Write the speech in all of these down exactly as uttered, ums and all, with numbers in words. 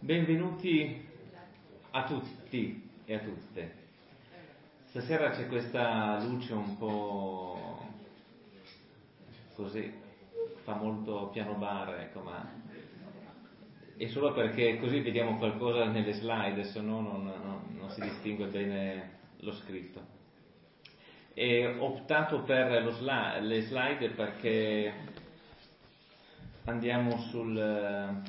Benvenuti a tutti e a tutte. Stasera c'è questa luce un po' così, fa molto piano bar, ecco, ma è solo perché così vediamo qualcosa nelle slide, se no non, non, non si distingue bene lo scritto. E ho optato per lo sli- le slide perché andiamo sul...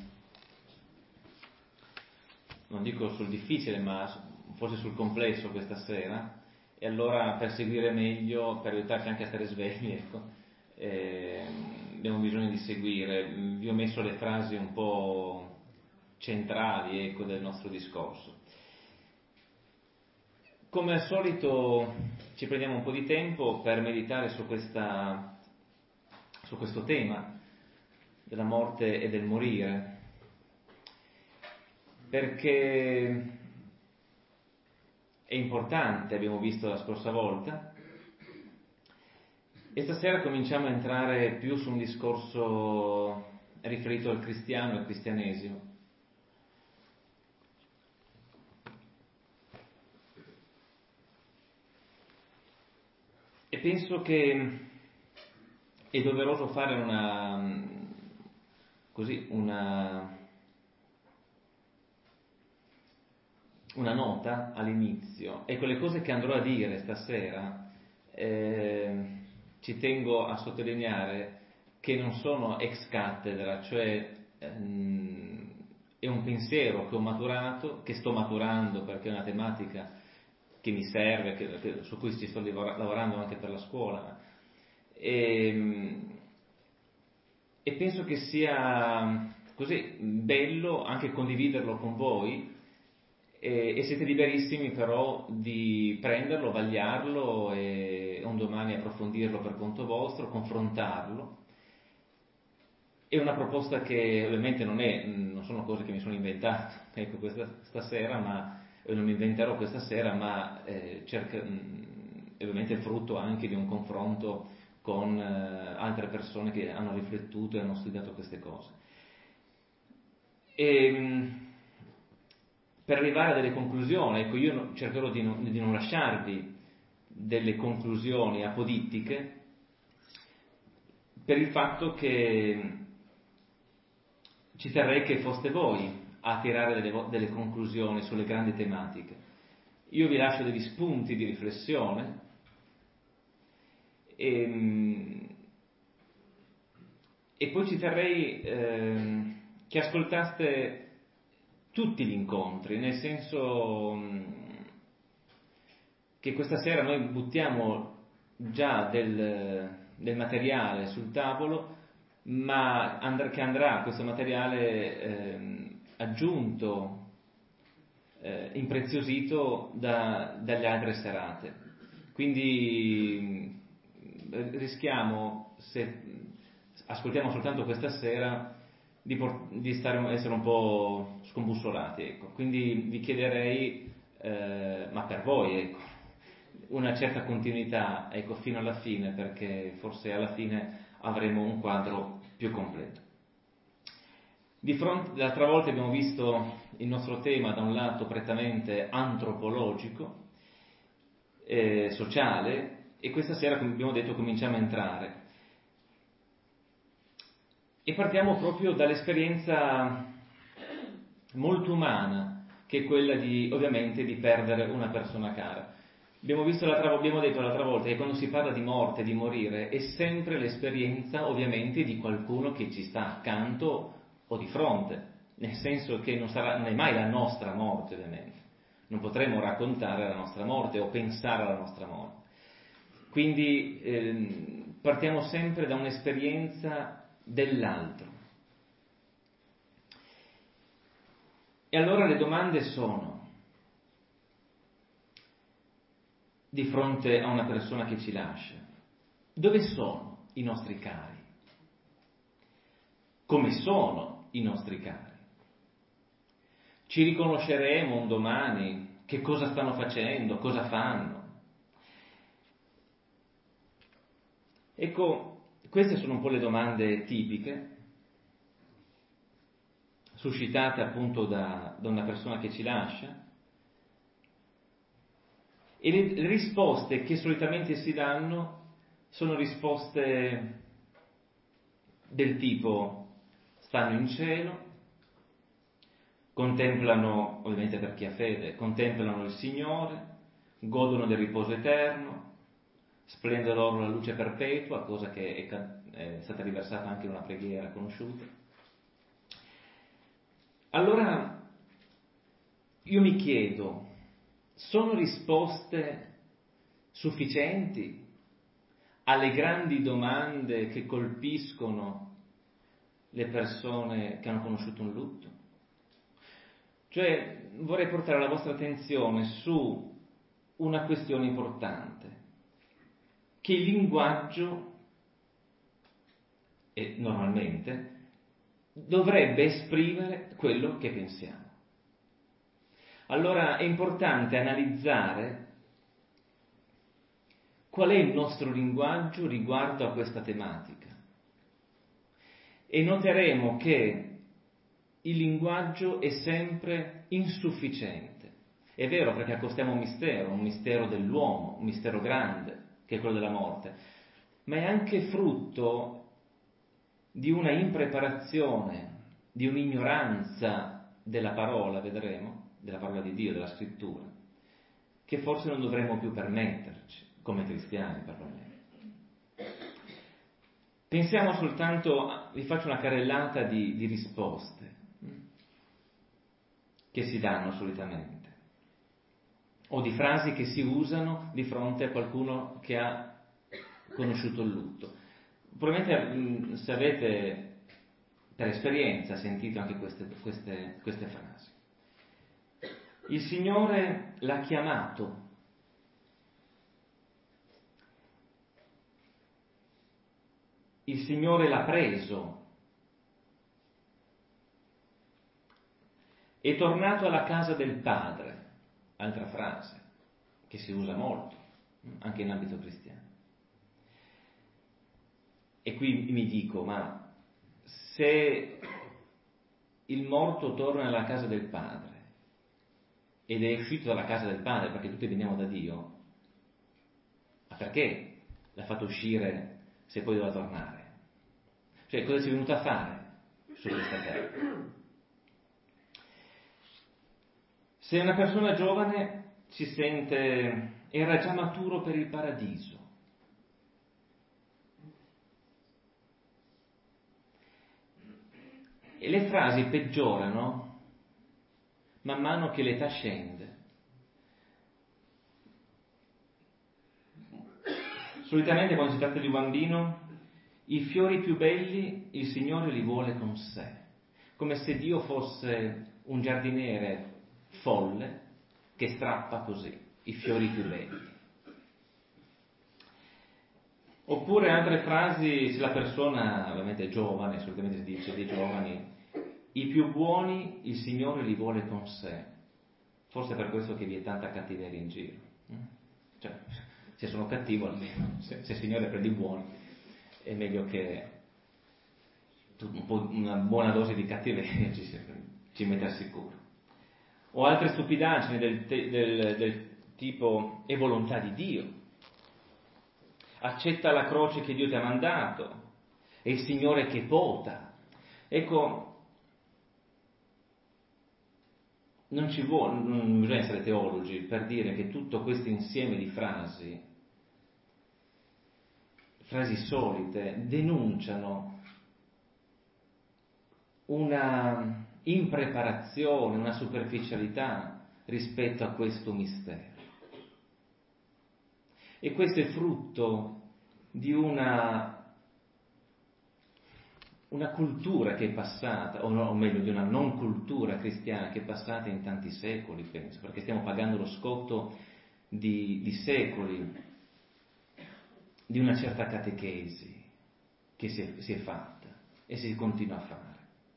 non dico sul difficile, ma forse sul complesso questa sera, e allora per seguire meglio, per aiutarci anche a stare svegli, ecco, eh, abbiamo bisogno di seguire. Vi ho messo le frasi un po' centrali, ecco, del nostro discorso. Come al solito ci prendiamo un po' di tempo per meditare su questa, su questo tema della morte e del morire, perché è importante, abbiamo visto la scorsa volta, e stasera cominciamo a entrare più su un discorso riferito al cristiano e al cristianesimo. E penso che è doveroso fare una, così, una una nota all'inizio. Ecco, le cose che andrò a dire stasera eh, ci tengo a sottolineare che non sono ex cattedra, cioè ehm, è un pensiero che ho maturato, che sto maturando perché è una tematica che mi serve, che, che, su cui ci sto lavorando anche per la scuola, e, e penso che sia così bello anche condividerlo con voi. E siete liberissimi però di prenderlo, vagliarlo e un domani approfondirlo per conto vostro, confrontarlo. È una proposta che ovviamente non è, non sono cose che mi sono inventato, ecco, questa stasera, ma non mi inventerò questa sera, ma eh, cerca, è ovviamente frutto anche di un confronto con eh, altre persone che hanno riflettuto e hanno studiato queste cose. E, per arrivare a delle conclusioni, ecco, io cercherò di non, di non lasciarvi delle conclusioni apodittiche, per il fatto che ci terrei che foste voi a tirare delle, delle conclusioni sulle grandi tematiche. Io vi lascio degli spunti di riflessione e, e poi ci terrei eh, che ascoltaste tutti gli incontri, nel senso che questa sera noi buttiamo già del, del materiale sul tavolo, ma and- che andrà questo materiale eh, aggiunto, eh, impreziosito da, dalle altre serate. Quindi rischiamo, se ascoltiamo soltanto questa sera, di, por- di stare, essere un po' scombussolati, ecco. Quindi vi chiederei, eh, ma per voi, ecco, una certa continuità, ecco, fino alla fine, perché forse alla fine avremo un quadro più completo. Di fronte, l'altra volta abbiamo visto il nostro tema da un lato prettamente antropologico, eh, sociale, e questa sera, come abbiamo detto, cominciamo a entrare. E partiamo proprio dall'esperienza molto umana, che è quella di, ovviamente, di perdere una persona cara. Abbiamo visto l'altra, abbiamo detto l'altra volta che quando si parla di morte, di morire, è sempre l'esperienza, ovviamente, di qualcuno che ci sta accanto o di fronte, nel senso che non sarà, non è mai la nostra morte, ovviamente. Non potremo raccontare la nostra morte o pensare alla nostra morte. Quindi eh, partiamo sempre da un'esperienza dell'altro. E allora le domande sono: di fronte a una persona che ci lascia, dove sono i nostri cari? Come sono i nostri cari? Ci riconosceremo un domani? Che cosa stanno facendo? Cosa fanno? Ecco, queste sono un po' le domande tipiche suscitata appunto da, da una persona che ci lascia, e le, le risposte che solitamente si danno sono risposte del tipo: stanno in cielo, contemplano, ovviamente per chi ha fede, contemplano il Signore, godono del riposo eterno, splende loro la luce perpetua, cosa che è, è stata riversata anche in una preghiera conosciuta. Allora io mi chiedo, sono risposte sufficienti alle grandi domande che colpiscono le persone che hanno conosciuto un lutto? Cioè, vorrei portare la vostra attenzione su una questione importante, che il linguaggio, e normalmente, dovrebbe esprimere quello che pensiamo. Allora è importante analizzare qual è il nostro linguaggio riguardo a questa tematica. E noteremo che il linguaggio è sempre insufficiente. È vero, perché accostiamo un mistero, un mistero dell'uomo, un mistero grande, che è quello della morte, ma è anche frutto di una impreparazione, di un'ignoranza della parola, vedremo, della parola di Dio, della scrittura, che forse non dovremmo più permetterci, come cristiani perlomeno. Pensiamo soltanto, vi faccio una carrellata di, di risposte che si danno solitamente, o di frasi che si usano di fronte a qualcuno che ha conosciuto il lutto. Probabilmente se avete per esperienza sentito anche queste, queste, queste frasi. Il Signore l'ha chiamato. Il Signore l'ha preso. È tornato alla casa del Padre. Altra frase che si usa molto, anche in ambito cristiano. E qui mi dico, ma se il morto torna alla casa del Padre ed è uscito dalla casa del Padre, perché tutti veniamo da Dio, ma perché l'ha fatto uscire se poi doveva tornare? Cioè, cosa ci è venuto a fare su questa terra? Se una persona giovane si sente, era già maturo per il paradiso, e le frasi peggiorano man mano che l'età scende. Solitamente quando si tratta di un bambino, i fiori più belli il Signore li vuole con sé, come se Dio fosse un giardiniere folle che strappa così i fiori più belli. Oppure altre frasi, se la persona ovviamente è giovane, solitamente si dice dei giovani, i più buoni il Signore li vuole con sé. Forse è per questo che vi è tanta cattiveria in giro. Cioè, se sono cattivo almeno, se, se il Signore prende i buoni, è meglio che un po', una buona dose di cattiveria ci, ci metta al sicuro. O altre stupidaggini del, del, del tipo è volontà di Dio. Accetta la croce che Dio ti ha mandato, è il Signore che vota. Ecco, non ci vuole, non bisogna essere teologi per dire che tutto questo insieme di frasi, frasi solite, denunciano una impreparazione, una superficialità rispetto a questo mistero. E questo è frutto di una, una cultura che è passata, o, no, o meglio di una non cultura cristiana che è passata in tanti secoli, penso, perché stiamo pagando lo scotto di, di secoli di una certa catechesi che si è, si è fatta e si continua a fare.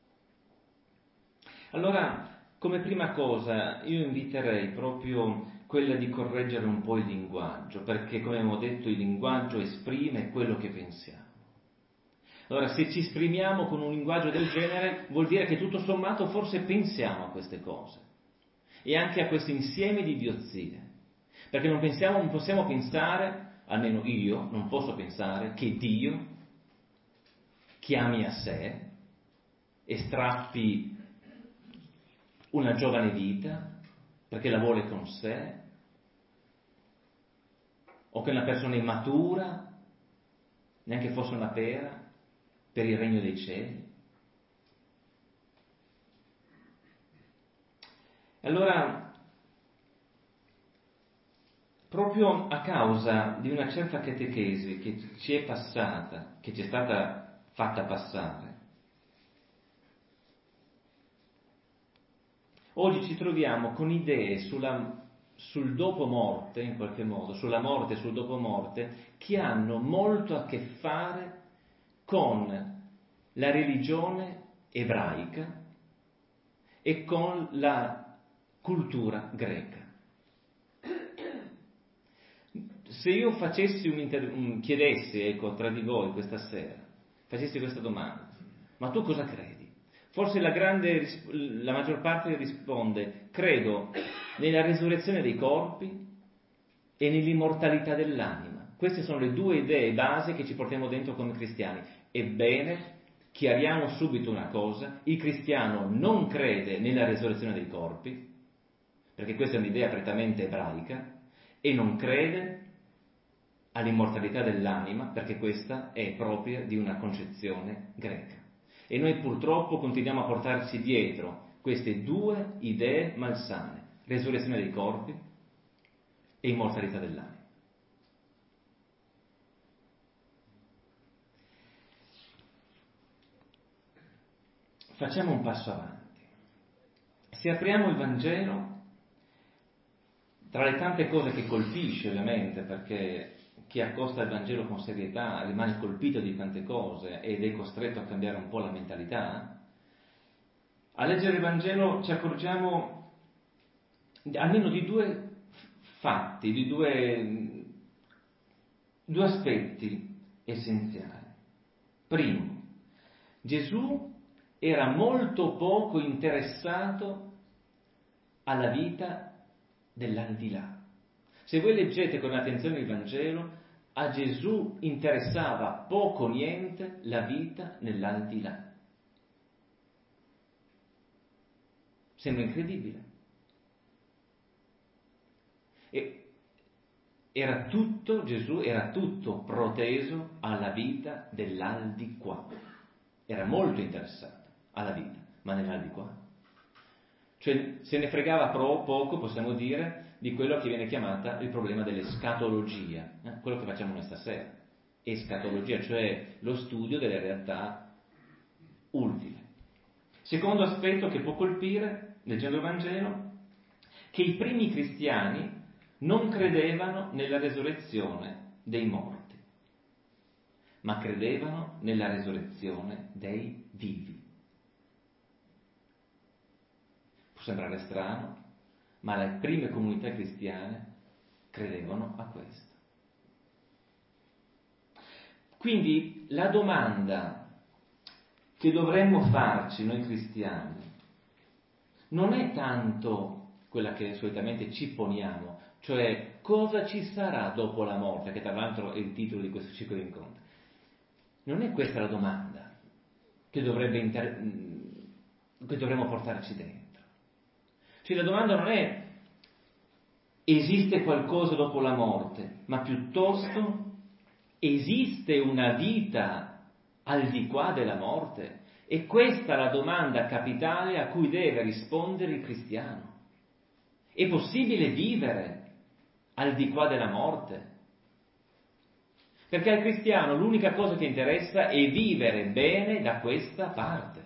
Allora, come prima cosa, io inviterei proprio quella di correggere un po' il linguaggio, perché come abbiamo detto il linguaggio esprime quello che pensiamo. Allora, se ci esprimiamo con un linguaggio del genere, vuol dire che tutto sommato forse pensiamo a queste cose e anche a questo insieme di idiozie, perché non, pensiamo, non possiamo pensare, almeno io non posso pensare, che Dio chiami a sé e strappi una giovane vita perché la vuole con sé, o che una persona immatura, neanche fosse una pera, per il regno dei cieli. Allora, proprio a causa di una certa catechesi che ci è passata, che ci è stata fatta passare, oggi ci troviamo con idee sulla, sul dopo morte, in qualche modo, sulla morte e sul dopo morte, che hanno molto a che fare con la religione ebraica e con la cultura greca. Se io facessi un, inter... un chiedessi, ecco, tra di voi questa sera, facessi questa domanda, ma tu cosa credi? Forse la grande, la maggior parte risponde, credo nella resurrezione dei corpi e nell'immortalità dell'anima. Queste sono le due idee base che ci portiamo dentro come cristiani. Ebbene, chiariamo subito una cosa, il cristiano non crede nella resurrezione dei corpi, perché questa è un'idea prettamente ebraica, e non crede all'immortalità dell'anima, perché questa è propria di una concezione greca. E noi purtroppo continuiamo a portarci dietro queste due idee malsane, resurrezione dei corpi e immortalità dell'anima. Facciamo un passo avanti. Se apriamo il Vangelo, tra le tante cose che colpisce ovviamente, perché chi accosta il Vangelo con serietà rimane colpito di tante cose ed è costretto a cambiare un po' la mentalità, a leggere il Vangelo ci accorgiamo almeno di due fatti, di due, due aspetti essenziali. Primo, Gesù era molto poco interessato alla vita dell'aldilà. Se voi leggete con attenzione il Vangelo, a Gesù interessava poco o niente la vita nell'aldilà. Sembra incredibile. E era tutto, Gesù era tutto proteso alla vita dell'aldiquà. Era molto interessato alla vita, ma nell'aldiquà. Cioè se ne fregava pro, poco, possiamo dire, di quello che viene chiamata il problema dell'escatologia, eh? quello che facciamo noi stasera. Escatologia, cioè lo studio delle realtà ultime. Secondo aspetto che può colpire, leggendo il Vangelo, che i primi cristiani non credevano nella resurrezione dei morti, ma credevano nella resurrezione dei vivi. Può sembrare strano, ma le prime comunità cristiane credevano a questo. Quindi la domanda che dovremmo farci noi cristiani non è tanto quella che solitamente ci poniamo, cioè cosa ci sarà dopo la morte, che tra l'altro è il titolo di questo ciclo di incontri. Non è questa la domanda che, dovrebbe inter... che dovremmo portarci dentro. Cioè la domanda non è esiste qualcosa dopo la morte, ma piuttosto esiste una vita al di qua della morte? E questa è la domanda capitale a cui deve rispondere il cristiano. È possibile vivere al di qua della morte? Perché al cristiano l'unica cosa che interessa è vivere bene da questa parte.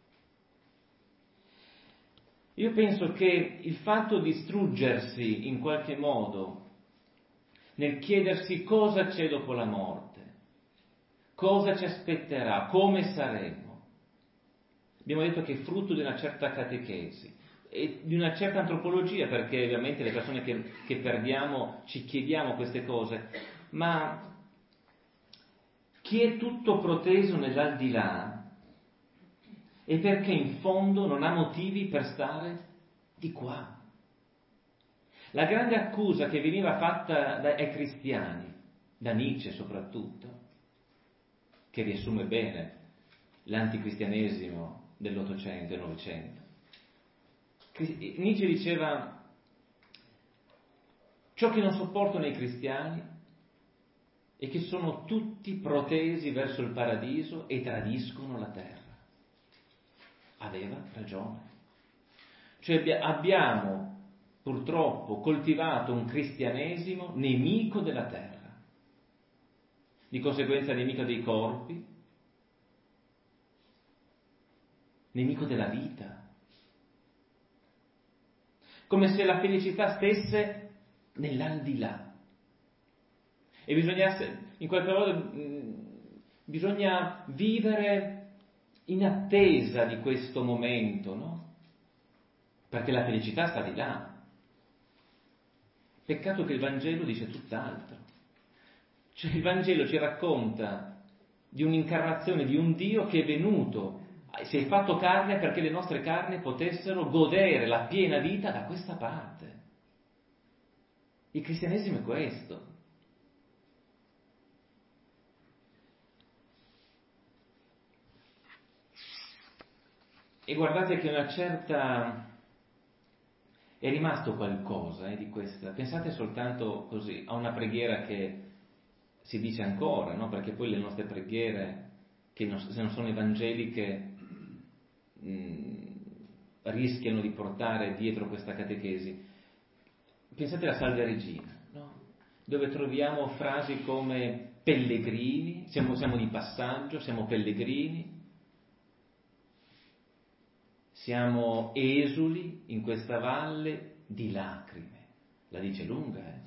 Io penso che il fatto di struggersi in qualche modo nel chiedersi cosa c'è dopo la morte, cosa ci aspetterà, come saremo, abbiamo detto che è frutto di una certa catechesi e di una certa antropologia, perché ovviamente le persone che, che perdiamo ci chiediamo queste cose, ma chi è tutto proteso nell'aldilà è perché in fondo non ha motivi per stare di qua. La grande accusa che veniva fatta ai cristiani, da Nietzsche soprattutto, che riassume bene l'anticristianesimo dell'Ottocento e Novecento. Nietzsche diceva: ciò che non sopportano i cristiani è che sono tutti protesi verso il paradiso e tradiscono la terra. Aveva ragione. Cioè abbiamo purtroppo coltivato un cristianesimo nemico della terra, di conseguenza nemico dei corpi, nemico della vita, come se la felicità stesse nell'aldilà e bisognasse, in qualche modo, mh, bisogna vivere in attesa di questo momento, no? Perché la felicità sta di là. Peccato che il Vangelo dice tutt'altro. Cioè il Vangelo ci racconta di un'incarnazione di un Dio che è venuto, si è fatto carne perché le nostre carni potessero godere la piena vita da questa parte. Il cristianesimo è questo. E guardate che una certa... è rimasto qualcosa eh, di questa. Pensate soltanto così a una preghiera che si dice ancora, no? Perché poi le nostre preghiere, che non, se non sono evangeliche, mh, rischiano di portare dietro questa catechesi. Pensate alla Salve Regina, no? Dove troviamo frasi come pellegrini, siamo, siamo di passaggio, siamo pellegrini, siamo esuli in questa valle di lacrime. La dice lunga, eh?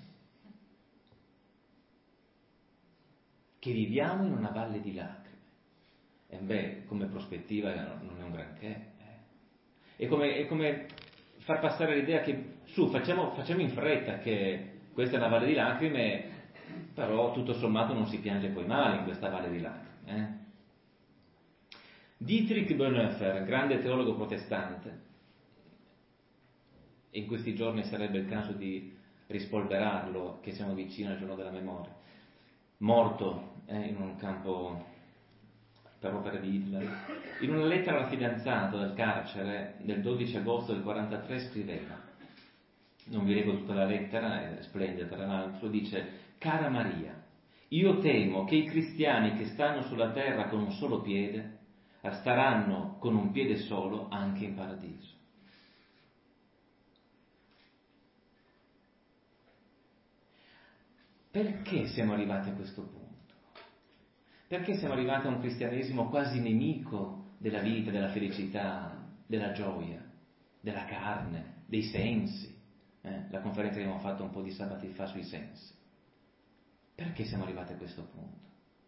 Che viviamo in una valle di lacrime. E beh, come prospettiva non è un granché. Eh? È, come, è come far passare l'idea che, su, facciamo, facciamo in fretta che questa è una valle di lacrime, però tutto sommato non si piange poi male in questa valle di lacrime. Eh? Dietrich Bonhoeffer, grande teologo protestante, in questi giorni sarebbe il caso di rispolverarlo, che siamo vicini al giorno della memoria, morto eh, in un campo per opera di Hitler, in una lettera alla fidanzata dal carcere del dodici agosto del quarantatré scriveva, non vi leggo tutta la lettera, è splendida tra l'altro, dice: cara Maria, io temo che i cristiani che stanno sulla terra con un solo piede staranno con un piede solo anche in paradiso. Perché siamo arrivati a questo punto? Perché siamo arrivati a un cristianesimo quasi nemico della vita, della felicità, della gioia, della carne, dei sensi? Eh? La conferenza che abbiamo fatto un po' di sabati fa sui sensi. Perché siamo arrivati a questo punto?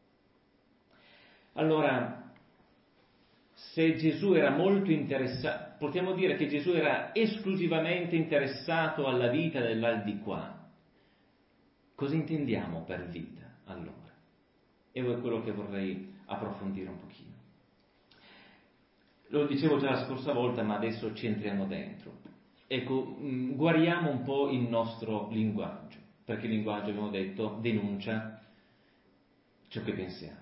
Allora, se Gesù era molto interessato, potremmo dire che Gesù era esclusivamente interessato alla vita dell'aldilà. Cosa intendiamo per vita, allora? E è quello che vorrei approfondire un pochino. Lo dicevo già la scorsa volta, ma adesso ci entriamo dentro. Ecco, guariamo un po' il nostro linguaggio, perché il linguaggio, abbiamo detto, denuncia ciò che pensiamo.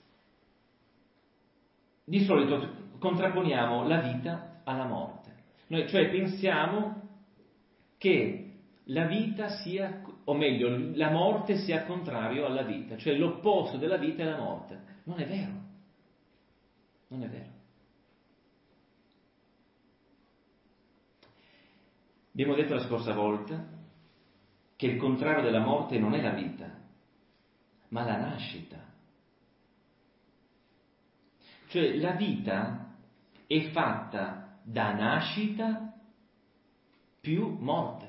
Di solito contrapponiamo la vita alla morte. Noi cioè pensiamo che la vita sia, o meglio, la morte sia contrario alla vita, cioè l'opposto della vita è la morte. Non è vero. Non è vero. Abbiamo detto la scorsa volta che il contrario della morte non è la vita, ma la nascita. Cioè la vita è fatta da nascita più morte.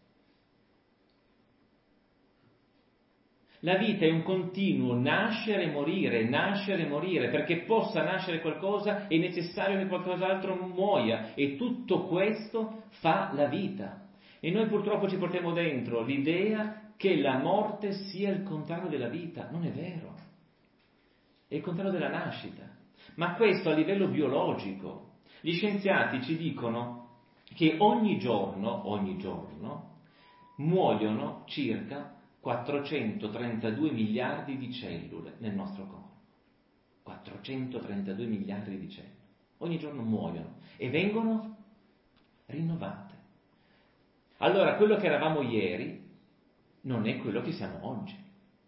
La vita è un continuo nascere e morire, nascere e morire. Perché possa nascere qualcosa è necessario che qualcos'altro muoia, e tutto questo fa la vita. E noi purtroppo ci portiamo dentro l'idea che la morte sia il contrario della vita. Non è vero. è il contrario della nascita. Ma questo a livello biologico. Gli scienziati ci dicono che ogni giorno, ogni giorno, muoiono circa quattrocentotrentadue miliardi di cellule nel nostro corpo. quattrocentotrentadue miliardi di cellule. Ogni giorno muoiono e vengono rinnovate. Allora, quello che eravamo ieri non è quello che siamo oggi.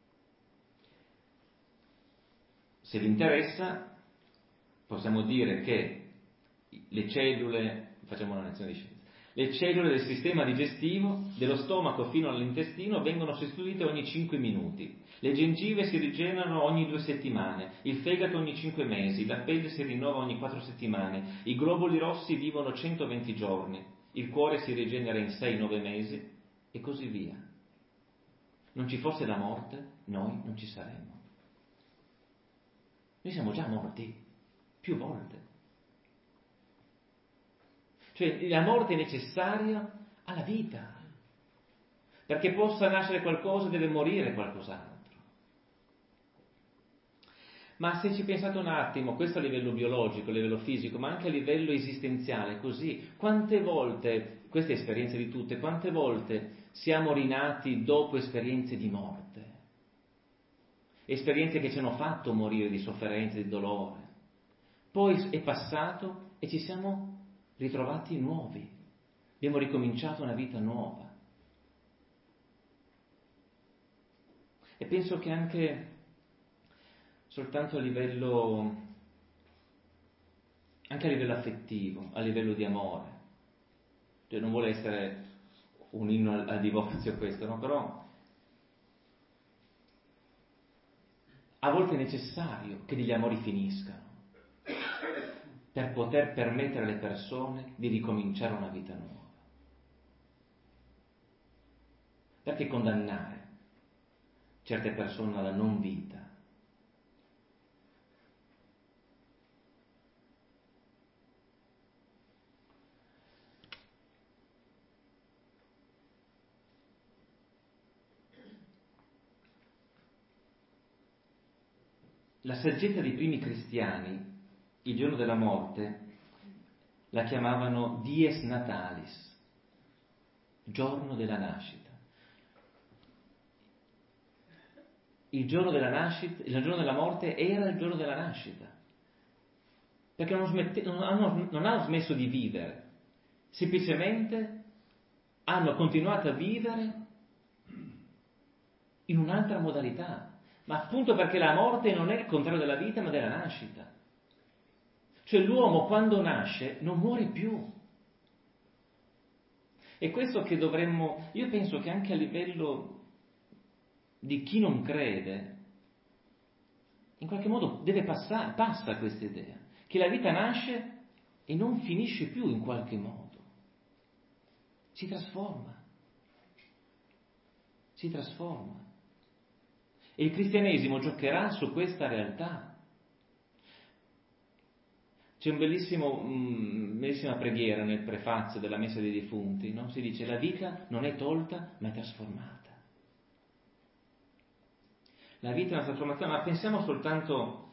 Se vi interessa, possiamo dire che le cellule, facciamo una lezione di scienza, le cellule del sistema digestivo, dello stomaco fino all'intestino, vengono sostituite ogni cinque minuti. Le gengive si rigenerano ogni due settimane, il fegato ogni cinque mesi, la pelle si rinnova ogni quattro settimane, i globuli rossi vivono centoventi giorni, il cuore si rigenera in sei nove mesi e così via. Non ci fosse la morte, noi non ci saremmo. Noi siamo già morti, più volte. Cioè la morte è necessaria alla vita. Perché possa nascere qualcosa deve morire qualcos'altro. Ma se ci pensate un attimo, questo a livello biologico, a livello fisico, ma anche a livello esistenziale, così, quante volte, queste esperienze di tutte, quante volte siamo rinati dopo esperienze di morte? Esperienze che ci hanno fatto morire di sofferenza, di dolore. Poi è passato e ci siamo ritrovati nuovi. Abbiamo ricominciato una vita nuova. E penso che anche soltanto a livello, anche a livello affettivo, a livello di amore, cioè non vuole essere un inno al, al divorzio questo, no? Però a volte è necessario che degli amori finiscano per poter permettere alle persone di ricominciare una vita nuova. Perché condannare certe persone alla non vita? La saggezza dei primi cristiani, il giorno della morte, la chiamavano dies natalis, giorno della nascita. Il giorno della nascita, il giorno della morte era il giorno della nascita, perché non, smette, non, hanno, non hanno smesso di vivere, semplicemente hanno continuato a vivere in un'altra modalità. Ma appunto perché la morte non è il contrario della vita, ma della nascita. Cioè l'uomo quando nasce non muore più. E questo che dovremmo, io penso che anche a livello di chi non crede, in qualche modo deve passare, passa questa idea, che la vita nasce e non finisce più in qualche modo. Si trasforma. Si trasforma. E il cristianesimo giocherà su questa realtà. C'è un bellissimo, um, bellissima preghiera nel prefazio della Messa dei Defunti, no? Si dice: la vita non è tolta, ma è trasformata. La vita è una trasformazione, ma pensiamo soltanto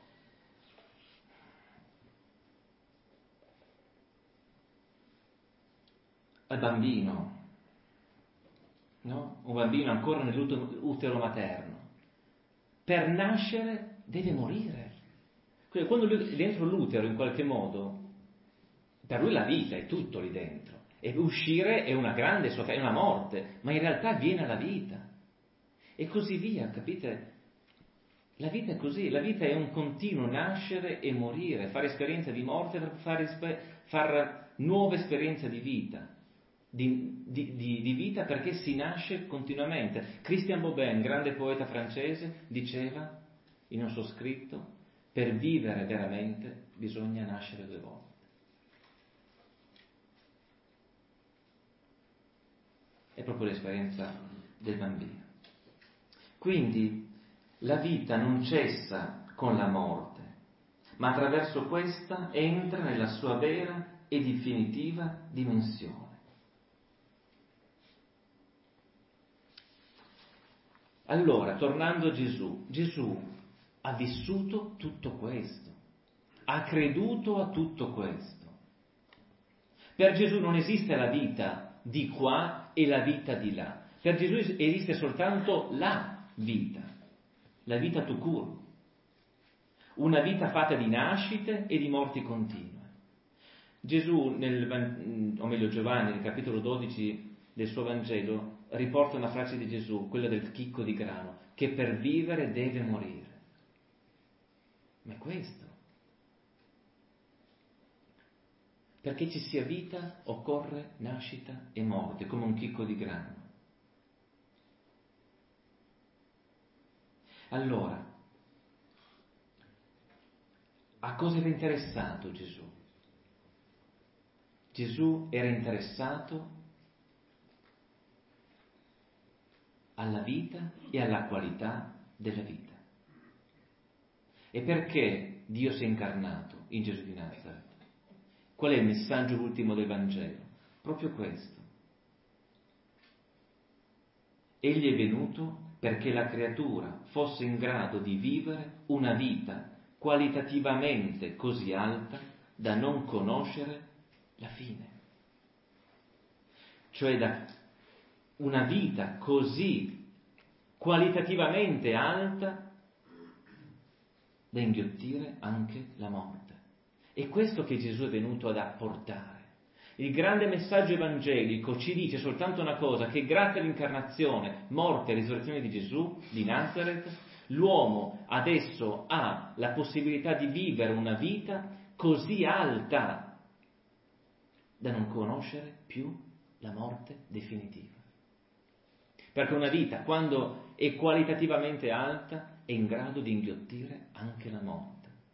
al bambino, no? Un bambino ancora nell'utero materno. Per nascere deve morire. Quindi quando lui è dentro l'utero, in qualche modo, per lui la vita è tutto lì dentro. E uscire è una grande sofferenza, è una morte, ma in realtà viene la vita. E così via, capite? La vita è così, la vita è un continuo nascere e morire, fare esperienza di morte per fare, fare nuove esperienze di vita. Di, di, di, di vita perché si nasce continuamente. Christian Bobin, grande poeta francese, diceva in un suo scritto: per vivere veramente bisogna nascere due volte. È proprio l'esperienza del bambino. Quindi la vita non cessa con la morte, ma attraverso questa entra nella sua vera e definitiva dimensione. Allora, tornando a Gesù, Gesù ha vissuto tutto questo, ha creduto a tutto questo. Per Gesù non esiste la vita di qua e la vita di là. Per Gesù esiste soltanto la vita, la vita tout court, una vita fatta di nascite e di morti continue. Gesù, nel, o meglio Giovanni, nel capitolo dodici del suo Vangelo, riporta una frase di Gesù, quella del chicco di grano, che per vivere deve morire. Ma è questo. Perché ci sia vita occorre nascita e morte, come un chicco di grano. Allora, a cosa era interessato Gesù? Gesù era interessato alla vita e alla qualità della vita. E perché Dio si è incarnato in Gesù di Nazaret? Qual è il messaggio ultimo del Vangelo? Proprio questo. Egli è venuto perché la creatura fosse in grado di vivere una vita qualitativamente così alta da non conoscere la fine. Cioè da una vita così qualitativamente alta da inghiottire anche la morte. È questo che Gesù è venuto ad apportare. Il grande messaggio evangelico ci dice soltanto una cosa, che grazie all'incarnazione, morte e risurrezione di Gesù, di Nazaret, l'uomo adesso ha la possibilità di vivere una vita così alta da non conoscere più la morte definitiva. Perché una vita, quando è qualitativamente alta, è in grado di inghiottire anche la morte.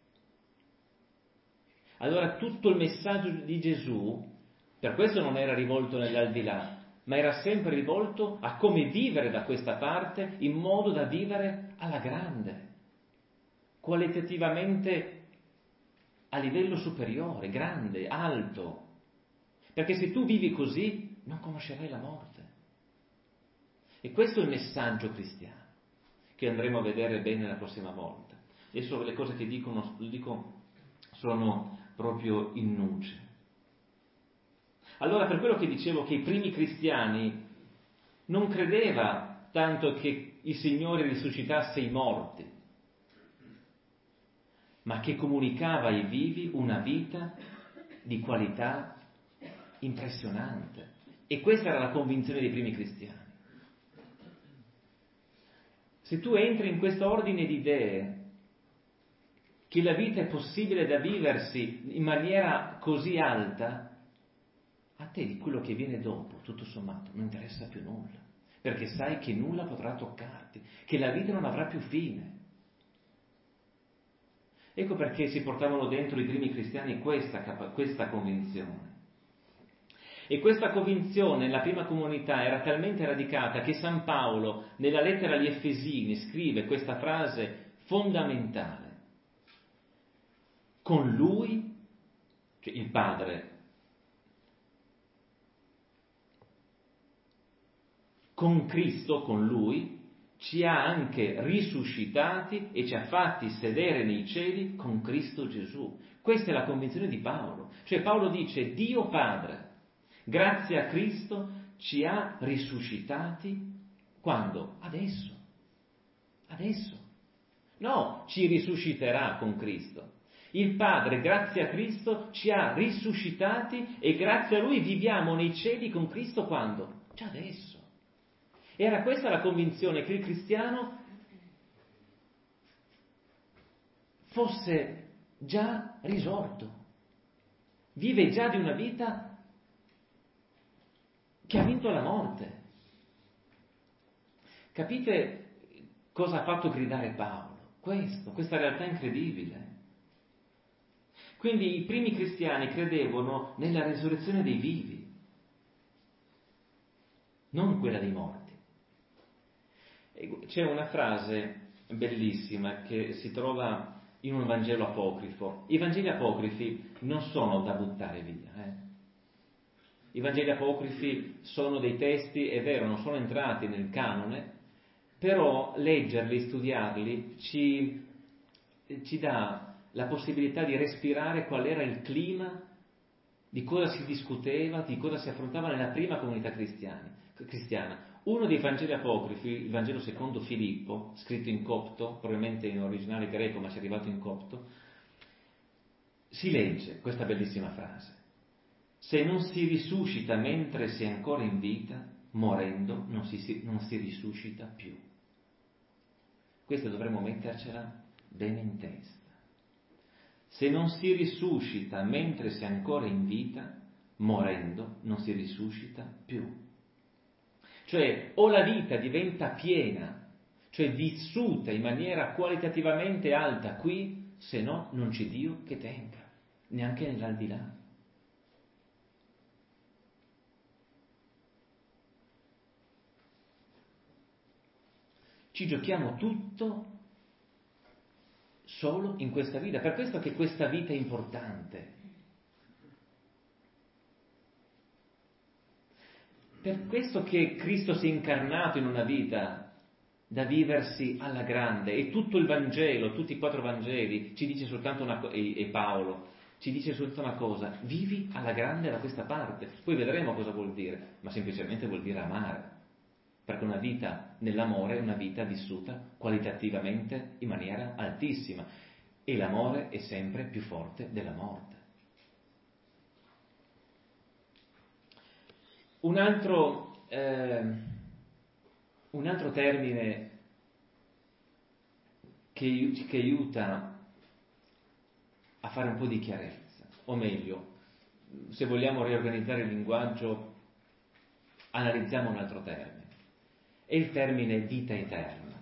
Allora tutto il messaggio di Gesù, per questo non era rivolto nell'aldilà, ma era sempre rivolto a come vivere da questa parte in modo da vivere alla grande, qualitativamente a livello superiore, grande, alto. Perché se tu vivi così non conoscerai la morte. E questo è il messaggio cristiano, che andremo a vedere bene la prossima volta. Adesso le cose che dicono, dico sono proprio in nuce. Allora, per quello che dicevo che i primi cristiani non credeva tanto che il Signore risuscitasse i morti, ma che comunicava ai vivi una vita di qualità impressionante. E questa era la convinzione dei primi cristiani. Se tu entri in questo ordine di idee, che la vita è possibile da viversi in maniera così alta, a te di quello che viene dopo, tutto sommato, non interessa più nulla, perché sai che nulla potrà toccarti, che la vita non avrà più fine. Ecco perché si portavano dentro i primi cristiani questa, questa convinzione. E questa convinzione nella prima comunità era talmente radicata che San Paolo, nella lettera agli Efesini, scrive questa frase fondamentale. Con lui, cioè il Padre, con Cristo, con lui, ci ha anche risuscitati e ci ha fatti sedere nei cieli con Cristo Gesù. Questa è la convinzione di Paolo. Cioè Paolo dice, Dio Padre, grazie a Cristo, ci ha risuscitati quando? Adesso. Adesso. No, ci risusciterà con Cristo. Il Padre, grazie a Cristo, ci ha risuscitati e grazie a Lui viviamo nei cieli con Cristo quando? Già adesso. Era questa la convinzione che il cristiano fosse già risorto, vive già di una vita che ha vinto la morte. Capite cosa ha fatto gridare Paolo? Questo, questa realtà incredibile. Quindi i primi cristiani credevano nella resurrezione dei vivi, non quella dei morti. C'è una frase bellissima che si trova in un Vangelo apocrifo. I Vangeli apocrifi non sono da buttare via. Eh? I Vangeli apocrifi sono dei testi, è vero, non sono entrati nel canone, però leggerli, studiarli ci ci dà la possibilità di respirare qual era il clima, di cosa si discuteva, di cosa si affrontava nella prima comunità cristiana. Uno dei Vangeli apocrifi, il Vangelo secondo Filippo, scritto in copto, probabilmente in originale greco ma ci è arrivato in copto, si legge questa bellissima frase: se non si risuscita mentre si è ancora in vita, morendo non si, non si risuscita più. Questa dovremmo mettercela bene in testa. Se non si risuscita mentre si è ancora in vita, morendo non si risuscita più. Cioè, o la vita diventa piena, cioè vissuta in maniera qualitativamente alta qui, se no non c'è Dio che tenga, neanche nell'aldilà. Ci giochiamo tutto solo in questa vita, per questo che questa vita è importante. Per questo che Cristo si è incarnato in una vita da viversi alla grande, e tutto il Vangelo, tutti i quattro Vangeli ci dice soltanto una cosa, e Paolo ci dice soltanto una cosa: vivi alla grande da questa parte. Poi vedremo cosa vuol dire, ma semplicemente vuol dire amare, perché una vita nell'amore è una vita vissuta qualitativamente in maniera altissima, e l'amore è sempre più forte della morte. Un altro, eh, un altro termine che, che aiuta a fare un po' di chiarezza, o meglio, se vogliamo riorganizzare il linguaggio, analizziamo un altro termine, è il termine vita eterna.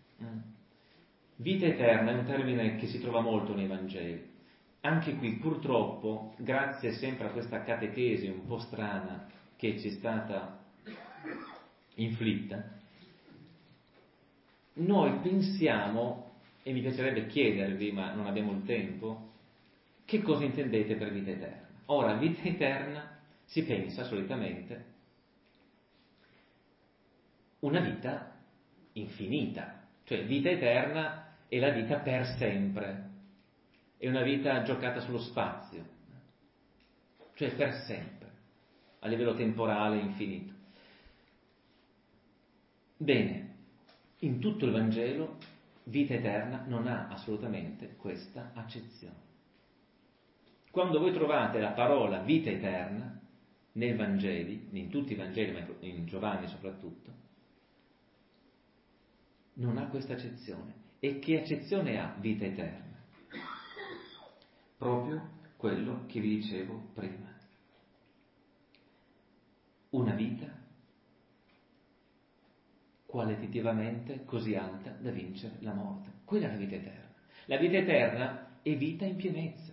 Vita eterna è un termine che si trova molto nei Vangeli. Anche qui, purtroppo, grazie sempre a questa catechesi un po' strana che ci è stata inflitta, noi pensiamo, e mi piacerebbe chiedervi, ma non abbiamo il tempo, che cosa intendete per vita eterna. Ora, vita eterna si pensa solitamente una vita infinita, cioè vita eterna è la vita per sempre, è una vita giocata sullo spazio, cioè per sempre, a livello temporale infinito. Bene, in tutto il Vangelo vita eterna non ha assolutamente questa accezione. Quando voi trovate la parola vita eterna nei Vangeli, in tutti i Vangeli, ma in Giovanni soprattutto, non ha questa accezione. E che accezione ha vita eterna? Proprio quello che vi dicevo prima. Una vita qualitativamente così alta da vincere la morte. Quella è la vita eterna. La vita eterna è vita in pienezza,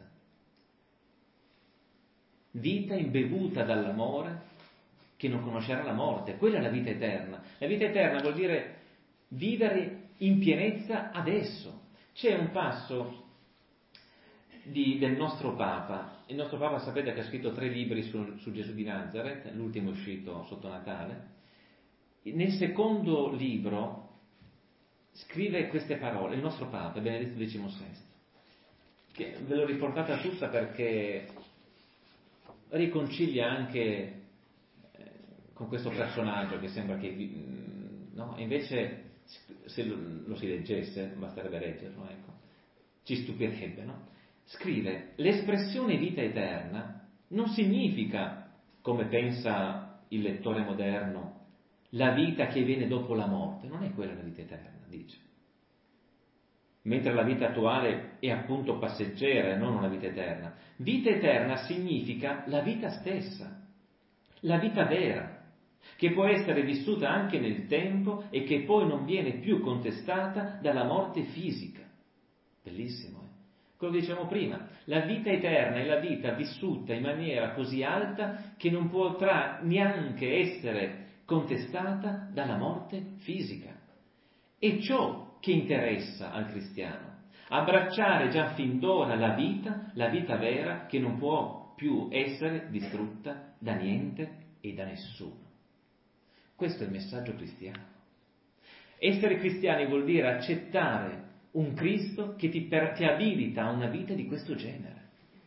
vita imbevuta dall'amore che non conoscerà la morte. Quella è la vita eterna. La vita eterna vuol dire vivere in pienezza adesso. C'è un passo di, del nostro Papa. Il nostro Papa, sapete che ha scritto tre libri su, su Gesù di Nazareth, l'ultimo è uscito sotto Natale. Nel secondo libro scrive queste parole, il nostro Papa, Benedetto diciassette, che ve l'ho riportata tutta perché riconcilia anche eh, con questo personaggio che sembra che, no, invece se lo, lo si leggesse, basterebbe leggerlo, ecco, ci stupirebbe, no? Scrive: l'espressione vita eterna non significa, come pensa il lettore moderno, la vita che viene dopo la morte. Non è quella la vita eterna, dice. Mentre la vita attuale è appunto passeggera e non una vita eterna. Vita eterna significa la vita stessa, la vita vera, che può essere vissuta anche nel tempo e che poi non viene più contestata dalla morte fisica. Bellissimo, eh? Quello che dicevamo prima, la vita eterna è la vita vissuta in maniera così alta che non potrà neanche essere contestata dalla morte fisica. È ciò che interessa al cristiano, abbracciare già fin d'ora la vita, la vita vera, che non può più essere distrutta da niente e da nessuno. Questo è il messaggio cristiano. Essere cristiani vuol dire accettare un Cristo che ti, per, ti abilita a una vita di questo genere.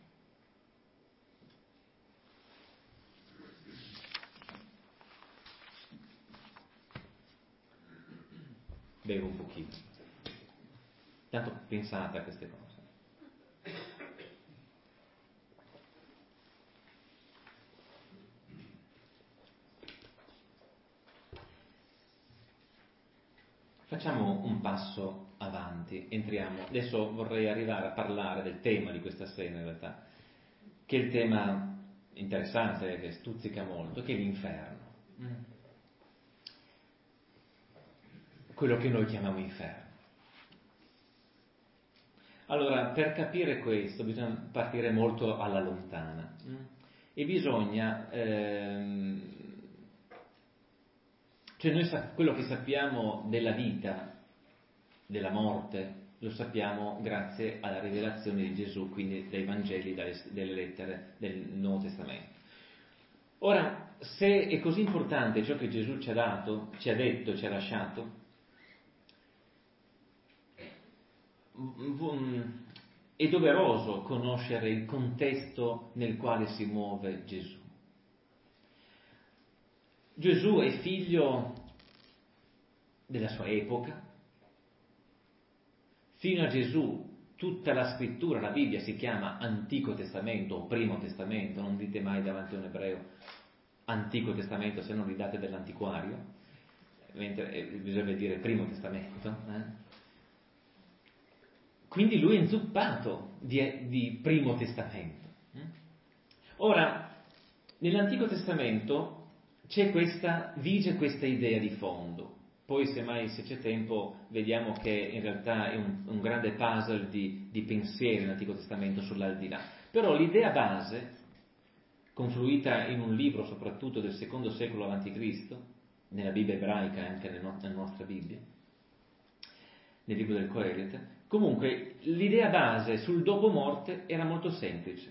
Bevo un pochino. Tanto pensate a queste cose. Facciamo un passo avanti, entriamo. Adesso vorrei arrivare a parlare del tema di questa sera in realtà, che è il tema interessante, che stuzzica molto, che è l'inferno. Quello che noi chiamiamo inferno. Allora, per capire questo bisogna partire molto alla lontana e bisogna, ehm, cioè noi quello che sappiamo della vita, della morte, lo sappiamo grazie alla rivelazione di Gesù, quindi dai Vangeli, dalle, delle lettere del Nuovo Testamento. Ora, se è così importante ciò che Gesù ci ha dato, ci ha detto, ci ha lasciato, è doveroso conoscere il contesto nel quale si muove Gesù. Gesù è figlio della sua epoca. Fino a Gesù tutta la scrittura, la Bibbia, si chiama Antico Testamento o Primo Testamento, non dite mai davanti a un ebreo Antico Testamento se non gli date dell'antiquario, mentre eh, bisogna dire Primo Testamento. Eh? Quindi lui è inzuppato di, di Primo Testamento. Ora, nell'Antico Testamento c'è questa, vige questa idea di fondo. Poi, semmai, se c'è tempo, vediamo che in realtà è un, un grande puzzle di, di pensieri nell'Antico Testamento sull'aldilà. Però l'idea base, confluita in un libro soprattutto del secondo secolo avanti Cristo, nella Bibbia ebraica e anche nella nostra Bibbia, nel libro del Coelet, comunque l'idea base sul dopo morte era molto semplice.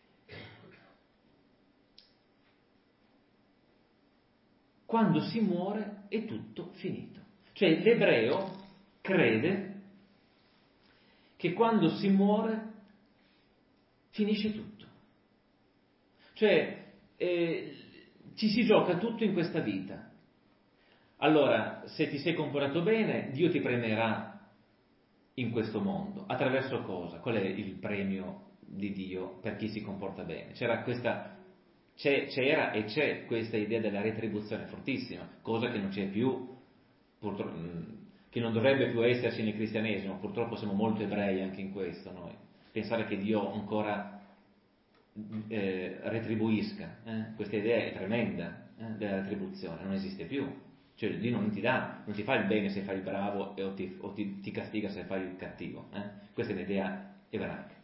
Quando si muore è tutto finito. Cioè l'ebreo crede che quando si muore finisce tutto. Cioè eh, ci si gioca tutto in questa vita. Allora, se ti sei comportato bene, Dio ti premierà in questo mondo. Attraverso cosa? Qual è il premio di Dio per chi si comporta bene? C'era questa, c'è, c'era e c'è questa idea della retribuzione fortissima, cosa che non c'è più, purtroppo, che non dovrebbe più esserci nel cristianesimo. Purtroppo siamo molto ebrei anche in questo noi. Pensare che Dio ancora eh, retribuisca, eh? Questa idea è tremenda eh, della retribuzione, non esiste più. Cioè Dio non ti dà, non ti fa il bene se fai il bravo o ti, o ti, ti castiga se fai il cattivo. Eh? Questa è l'idea ebraica.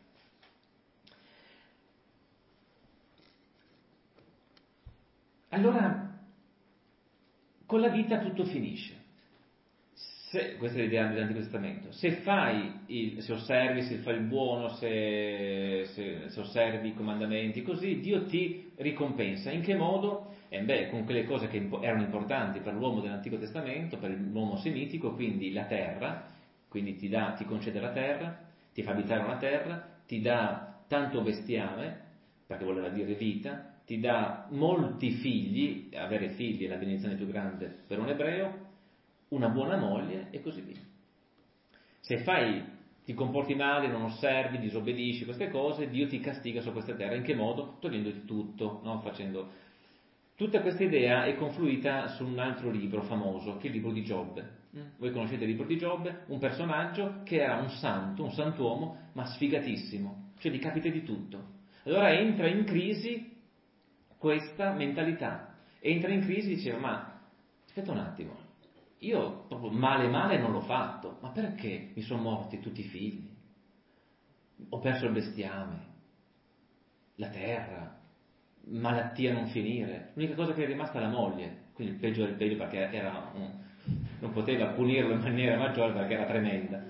Allora, con la vita tutto finisce. Se, questa è l'idea dell'Antico Testamento. Se fai il, se osservi, se fai il buono, se, se, se osservi i comandamenti, così Dio ti ricompensa. In che modo? E beh, con quelle cose che erano importanti per l'uomo dell'Antico Testamento, per l'uomo semitico, quindi la terra, quindi ti dà, ti concede la terra, ti fa abitare una terra, ti dà tanto bestiame, perché voleva dire vita, ti dà molti figli, avere figli è la benedizione più grande per un ebreo, una buona moglie e così via. Se fai, ti comporti male, non osservi, disobbedisci queste cose, Dio ti castiga su questa terra. In che modo? Togliendoti tutto, no? Facendo... Tutta questa idea è confluita su un altro libro famoso, che è il libro di Giobbe. Voi conoscete il libro di Giobbe? Un personaggio che era un santo, un santuomo, ma sfigatissimo, cioè gli capita di tutto. Allora entra in crisi questa mentalità, entra in crisi e diceva, ma aspetta un attimo, io proprio male male non l'ho fatto, ma perché mi sono morti tutti i figli? Ho perso il bestiame, la terra, malattia a non finire, l'unica cosa che è rimasta è la moglie, quindi il peggio del peggio perché era un, non poteva punirlo in maniera maggiore perché era tremenda,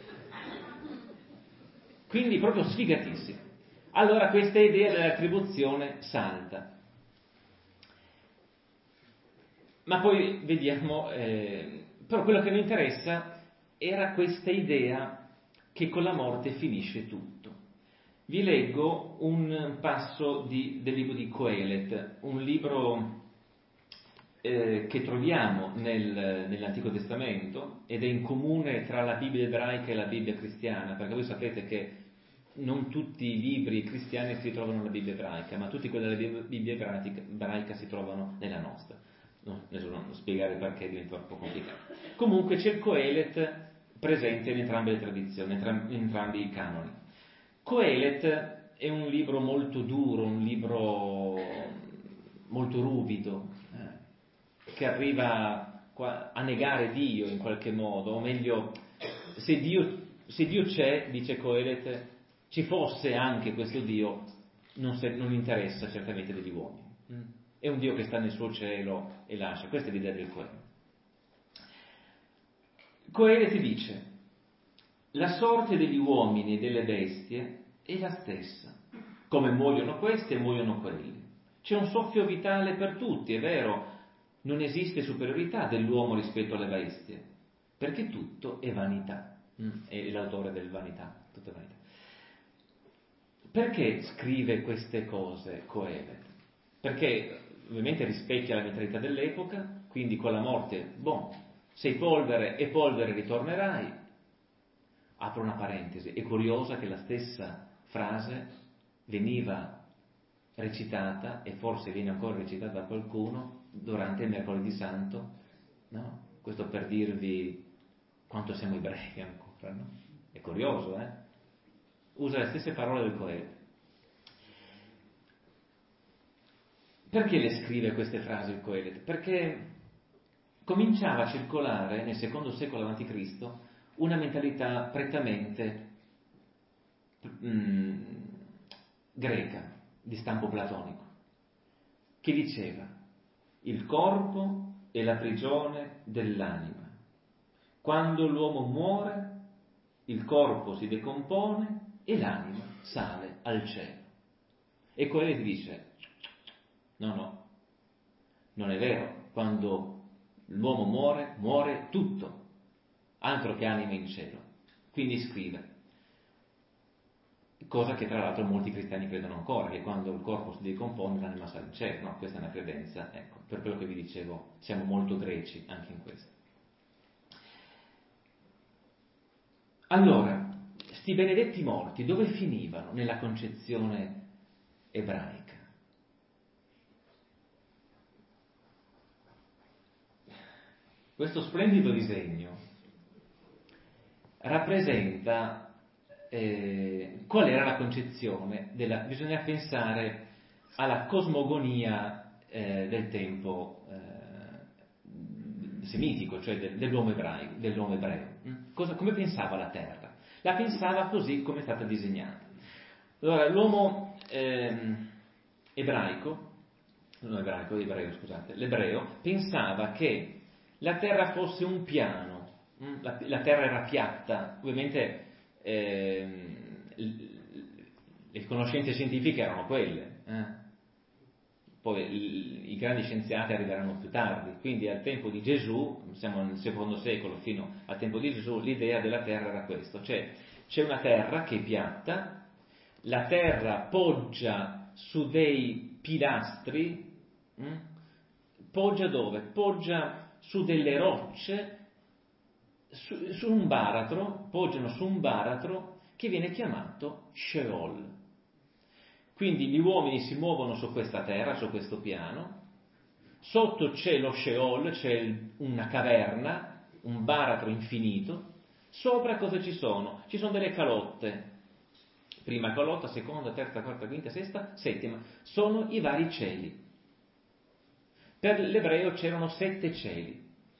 quindi proprio sfigatissimo. Allora questa idea dell'attribuzione salta, ma poi vediamo, eh, però quello che mi interessa era questa idea che con la morte finisce tutto. Vi leggo un passo di, del libro di Coelet, un libro eh, che troviamo nel, nell'Antico Testamento ed è in comune tra la Bibbia ebraica e la Bibbia cristiana, perché voi sapete che non tutti i libri cristiani si trovano nella Bibbia ebraica, ma tutti quelli della Bibbia ebraica, ebraica si trovano nella nostra. No, adesso non spiegare perché diventa un po' complicato. Comunque c'è il Coelet presente in entrambe le tradizioni, in entrambi, in entrambi i canoni. Coelet è un libro molto duro, un libro molto ruvido, eh, che arriva a negare Dio in qualche modo, o meglio, se Dio, se Dio c'è, dice Coelet, ci fosse anche questo Dio, non, se, non interessa certamente degli uomini. È un Dio che sta nel suo cielo e lascia. Questa è l'idea del Coelet. Coelet dice: la sorte degli uomini e delle bestie è la stessa. Come muoiono questi e muoiono quelli. C'è un soffio vitale per tutti, è vero, non esiste superiorità dell'uomo rispetto alle bestie, perché tutto è vanità. È l'autore del Vanità, tutto è vanità. Perché scrive queste cose Coelet? Perché ovviamente rispecchia la mentalità dell'epoca, quindi con la morte, boh, sei polvere e polvere ritornerai. Apro una parentesi, è curiosa che la stessa frase veniva recitata, e forse viene ancora recitata da qualcuno, durante il Mercoledì Santo, no? Questo per dirvi quanto siamo ebrei ancora, no? È curioso, eh? Usa le stesse parole del Coelet. Perché le scrive queste frasi il Coelet? Perché cominciava a circolare nel secondo secolo avanti Cristo una mentalità prettamente mh, greca, di stampo platonico, che diceva: il corpo è la prigione dell'anima. Quando l'uomo muore, il corpo si decompone e l'anima sale al cielo. E Coelet dice: no, no, non è vero. Quando l'uomo muore, muore tutto, altro che anima in cielo. Quindi scrive, cosa che tra l'altro molti cristiani credono ancora, che quando il corpo si decompone l'anima sale in cielo. No, questa è una credenza, ecco, per quello che vi dicevo, siamo molto greci anche in questo. Allora, sti benedetti morti dove finivano nella concezione ebraica? Questo splendido disegno rappresenta eh, qual era la concezione della, bisogna pensare alla cosmogonia eh, del tempo eh, semitico, cioè del, dell'uomo ebraico, dell'uomo ebreo. Cosa, come pensava la terra? La pensava così come è stata disegnata. Allora, l'uomo ehm, ebraico, non ebraico, ebreo, scusate, l'ebreo pensava che la terra fosse un piano, la, la terra era piatta, ovviamente ehm, le conoscenze scientifiche erano quelle, eh? Poi i, i grandi scienziati arriveranno più tardi, quindi al tempo di Gesù, siamo nel secondo secolo, fino al tempo di Gesù, l'idea della terra era questo, cioè c'è una terra che è piatta, la terra poggia su dei pilastri, hm? Poggia dove? Poggia su delle rocce, su, su un baratro, poggiano su un baratro che viene chiamato Sheol. Quindi gli uomini si muovono su questa terra, su questo piano, sotto c'è lo Sheol, c'è una caverna, un baratro infinito, sopra cosa ci sono? Ci sono delle calotte, prima calotta, seconda, terza, quarta, quinta, sesta, settima, sono i vari cieli. Per l'ebreo c'erano sette cieli.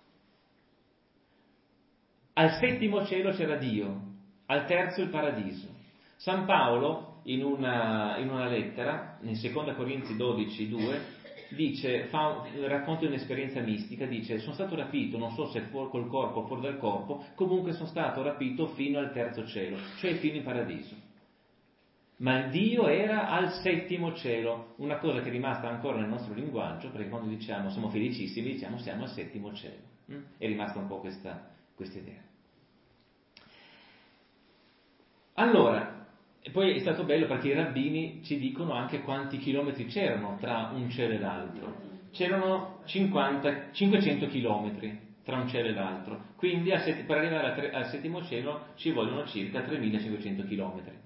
Al settimo cielo c'era Dio, al terzo il paradiso. San Paolo, in una, in una lettera, in seconda Corinzi dodici due, dice, fa, racconta un'esperienza mistica, dice: sono stato rapito, non so se fuori col corpo o fuori dal corpo, comunque sono stato rapito fino al terzo cielo, cioè fino in paradiso. Ma il Dio era al settimo cielo, una cosa che è rimasta ancora nel nostro linguaggio, perché quando diciamo siamo felicissimi, diciamo siamo al settimo cielo. È rimasta un po' questa, questa idea. Allora, e poi è stato bello perché i rabbini ci dicono anche quanti chilometri c'erano tra un cielo e l'altro. C'erano cinquanta, cinquecento chilometri tra un cielo e l'altro, quindi al set, per arrivare al, tre, al settimo cielo ci vogliono circa tremilacinquecento chilometri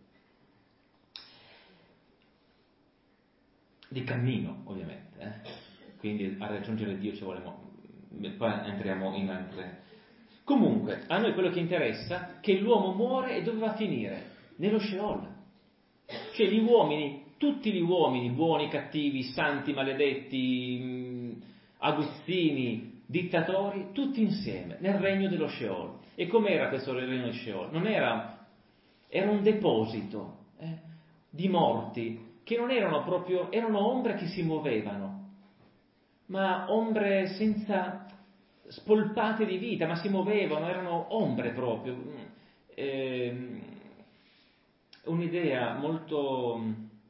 di cammino, ovviamente, eh? Quindi a raggiungere Dio ci vogliamo, poi entriamo in altre. Comunque, a noi quello che interessa è che l'uomo muore e dove va a finire? Nello Sheol. Cioè gli uomini, tutti gli uomini, buoni, cattivi, santi, maledetti, mh, aguzzini, dittatori, tutti insieme, nel regno dello Sheol. E com'era questo regno dello Sheol? Non era, era un deposito eh, di morti, che non erano proprio, erano ombre che si muovevano, ma ombre senza, spolpate di vita, ma si muovevano, erano ombre proprio. Eh, un'idea molto,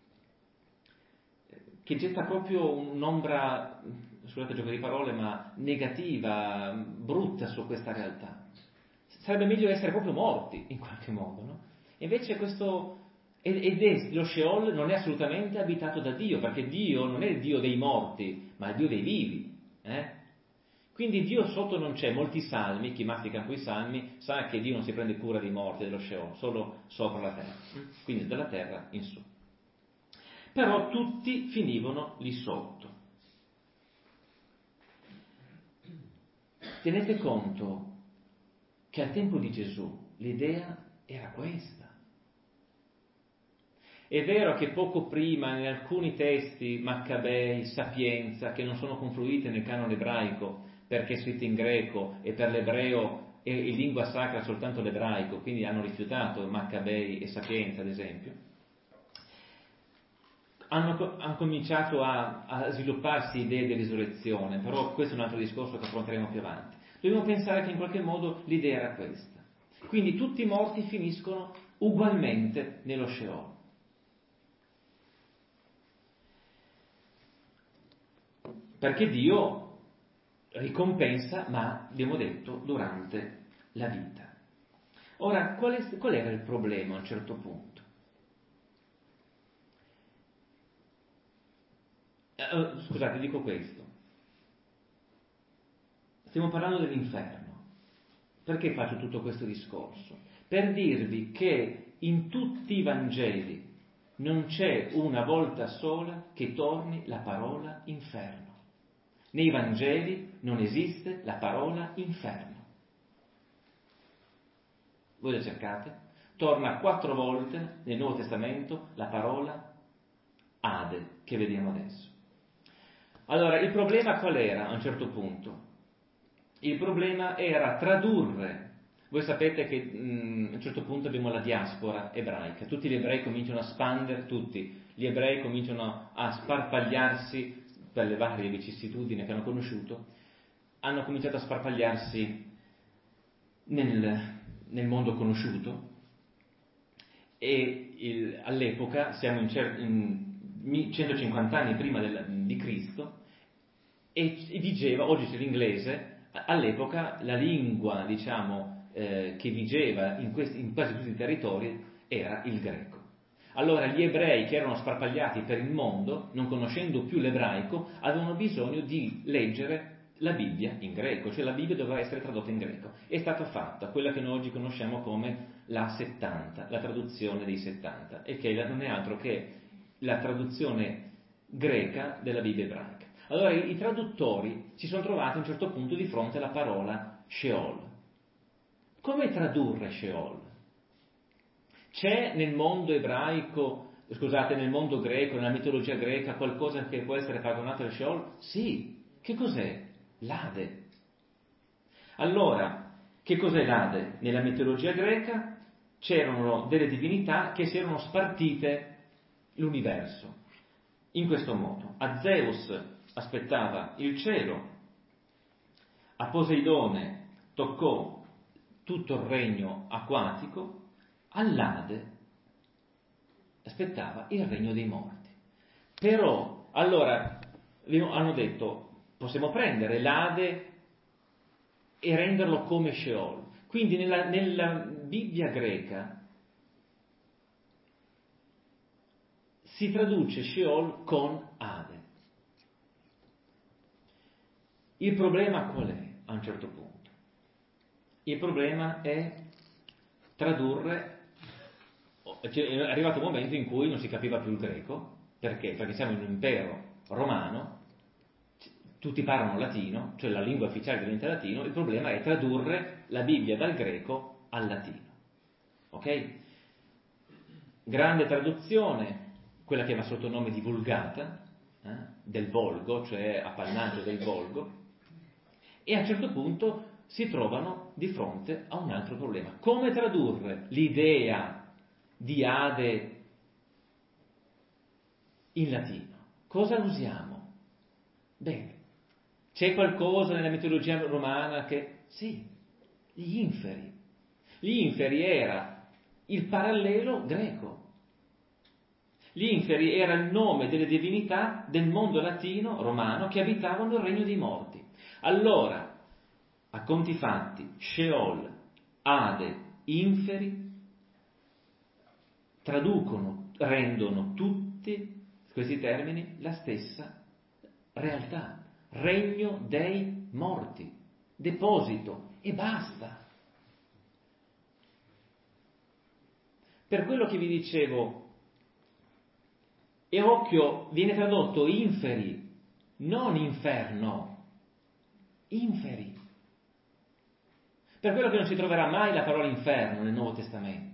che getta proprio un'ombra, scusate il gioco di parole, ma negativa, brutta su questa realtà. Sarebbe meglio essere proprio morti, in qualche modo, no? Invece questo, ed è, lo Sheol non è assolutamente abitato da Dio, perché Dio non è il Dio dei morti, ma il Dio dei vivi, eh? Quindi Dio sotto non c'è. Molti salmi, chi mastica quei salmi sa che Dio non si prende cura dei morti dello Sheol, solo sopra la terra, quindi dalla terra in su. Però tutti finivano lì sotto. Tenete conto che al tempo di Gesù l'idea era questa. È vero che poco prima in alcuni testi Maccabei, Sapienza, che non sono confluiti nel canone ebraico perché scritti in greco e per l'ebreo è in lingua sacra soltanto l'ebraico, quindi hanno rifiutato Maccabei e Sapienza ad esempio, hanno, hanno cominciato a, a svilupparsi idee di risurrezione, però questo è un altro discorso che affronteremo più avanti. Dobbiamo pensare che in qualche modo l'idea era questa. Quindi tutti i morti finiscono ugualmente nello Sheol. Perché Dio ricompensa, ma abbiamo detto, durante la vita. Ora, qual, è, qual era il problema a un certo punto? Eh, scusate, dico questo. Stiamo parlando dell'inferno. Perché faccio tutto questo discorso? Per dirvi che in tutti i Vangeli non c'è una volta sola che torni la parola inferno. Nei Vangeli non esiste la parola inferno. Voi la cercate? Torna quattro volte nel Nuovo Testamento la parola Ade, che vediamo adesso. Allora, il problema qual era a un certo punto? Il problema era tradurre. Voi sapete che mh, a un certo punto abbiamo la diaspora ebraica, tutti gli ebrei cominciano a spandere, tutti gli ebrei cominciano a sparpagliarsi per le varie vicissitudini che hanno conosciuto, hanno cominciato a sparpagliarsi nel, nel mondo conosciuto e il, all'epoca, siamo in, cer- in centocinquanta anni prima del, di Cristo, e, e vigeva, oggi c'è l'inglese, all'epoca la lingua, diciamo, eh, che vigeva in, questi, in quasi tutti i territori era il greco. Allora gli ebrei che erano sparpagliati per il mondo, non conoscendo più l'ebraico, avevano bisogno di leggere la Bibbia in greco, cioè la Bibbia doveva essere tradotta in greco. È stata fatta quella che noi oggi conosciamo come la settanta, la traduzione dei settanta, e che non è altro che la traduzione greca della Bibbia ebraica. Allora i, i traduttori si sono trovati a un certo punto di fronte alla parola Sheol. Come tradurre Sheol? C'è nel mondo ebraico, scusate, nel mondo greco, nella mitologia greca, qualcosa che può essere paragonato al Sheol? Sì. Che cos'è? L'Ade. Allora, che cos'è l'Ade? Nella mitologia greca c'erano delle divinità che si erano spartite l'universo. In questo modo, a Zeus aspettava il cielo, a Poseidone toccò tutto il regno acquatico, all'Ade aspettava il regno dei morti. Però, allora, hanno detto, possiamo prendere l'Ade e renderlo come Sheol. Quindi nella, nella Bibbia greca si traduce Sheol con Ade. Il problema qual è a un certo punto? Il problema è tradurre, cioè, è arrivato un momento in cui non si capiva più il greco. Perché? Perché siamo in un impero romano, tutti parlano latino, cioè la lingua ufficiale diventa latino, il problema è tradurre la Bibbia dal greco al latino. Ok? Grande traduzione, quella che va sotto il nome di Vulgata, eh, del Volgo, cioè appannaggio del Volgo, e a un certo punto si trovano di fronte a un altro problema. Come tradurre l'idea di Ade in latino? Cosa usiamo? Bene, c'è qualcosa nella mitologia romana che... Sì, gli inferi. Gli inferi era il parallelo greco. Gli inferi era il nome delle divinità del mondo latino romano che abitavano il regno dei morti. Allora, a conti fatti, Sheol, Ade, inferi traducono, rendono tutti questi termini la stessa realtà, regno dei morti, deposito, e basta. Per quello che vi dicevo, e occhio, viene tradotto inferi, non inferno, inferi. Per quello che non si troverà mai la parola inferno nel Nuovo Testamento.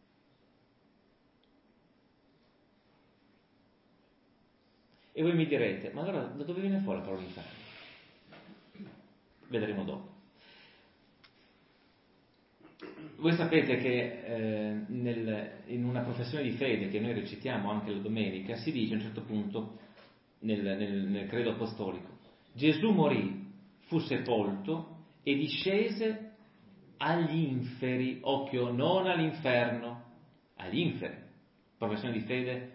E voi mi direte, ma allora da dove viene fuori la parola inferno? Vedremo dopo. Voi sapete che eh, nel, in una professione di fede che noi recitiamo anche la domenica, si dice a un certo punto nel, nel, nel credo apostolico, Gesù morì, fu sepolto e discese agli inferi, occhio, non all'inferno, agli inferi. Professione di fede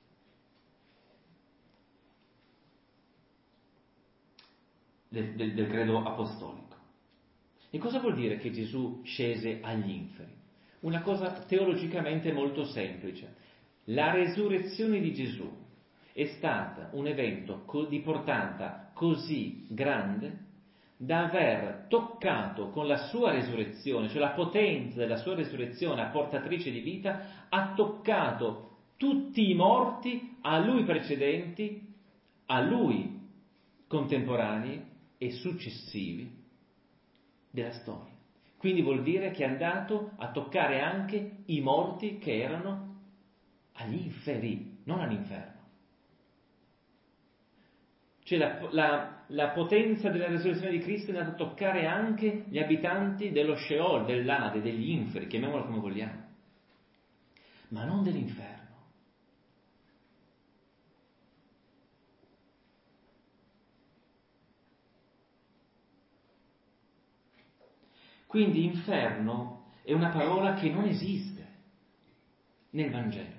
Del, del, del credo apostolico. E cosa vuol dire che Gesù scese agli inferi? Una cosa teologicamente molto semplice. La resurrezione di Gesù è stata un evento di portata così grande da aver toccato con la sua resurrezione, cioè la potenza della sua resurrezione apportatrice di vita, ha toccato tutti i morti a lui precedenti, a lui contemporanei e successivi della storia. Quindi vuol dire che è andato a toccare anche i morti che erano agli inferi, non all'inferno. Cioè la, la, la potenza della resurrezione di Cristo è andata a toccare anche gli abitanti dello Sheol, dell'Ade, degli inferi, chiamiamolo come vogliamo, ma non dell'inferno. Quindi inferno è una parola che non esiste nel Vangelo.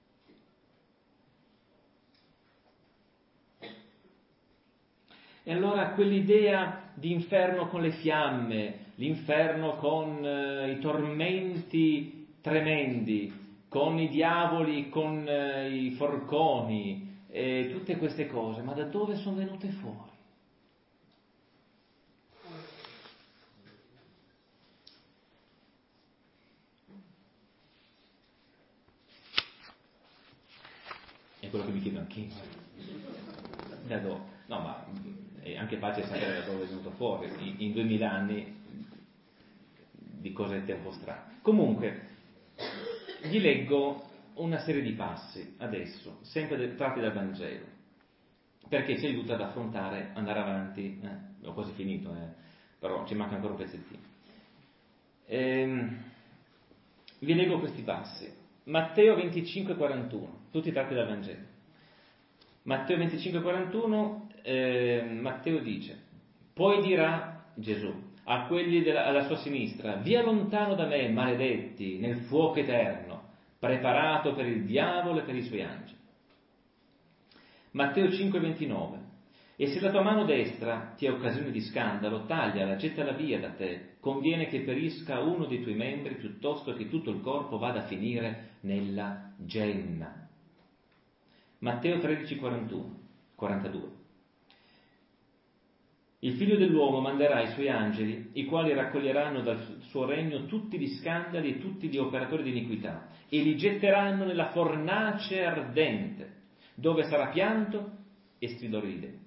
E allora quell'idea di inferno con le fiamme, l'inferno con eh, i tormenti tremendi, con i diavoli, con eh, i forconi, e tutte queste cose, ma da dove sono venute fuori? È quello che mi chiedo anch'io. Da dove? No, ma è anche facile sapere da dove è venuto fuori. In, in duemila anni di cose tempo strane. Comunque, vi leggo una serie di passi adesso, sempre tratti dal Vangelo, perché ci aiuta ad affrontare, andare avanti. Eh, ho quasi finito, eh, però ci manca ancora un pezzettino. Ehm, vi leggo questi passi. Matteo venticinque quarantuno, tutti tratti dal Vangelo. Matteo venticinque quarantuno, eh, Matteo dice: poi dirà Gesù a quelli della, alla sua sinistra: via lontano da me, maledetti, nel fuoco eterno, preparato per il diavolo e per i suoi angeli. Matteo cinque ventinove: e se la tua mano destra ti è occasione di scandalo, tagliala, gettala via da te. Conviene che perisca uno dei tuoi membri piuttosto che tutto il corpo vada a finire nella genna. Matteo tredici, quarantuno, quarantadue. Il figlio dell'uomo manderà i suoi angeli, i quali raccoglieranno dal suo regno tutti gli scandali e tutti gli operatori di iniquità e li getteranno nella fornace ardente, dove sarà pianto e stridore di denti.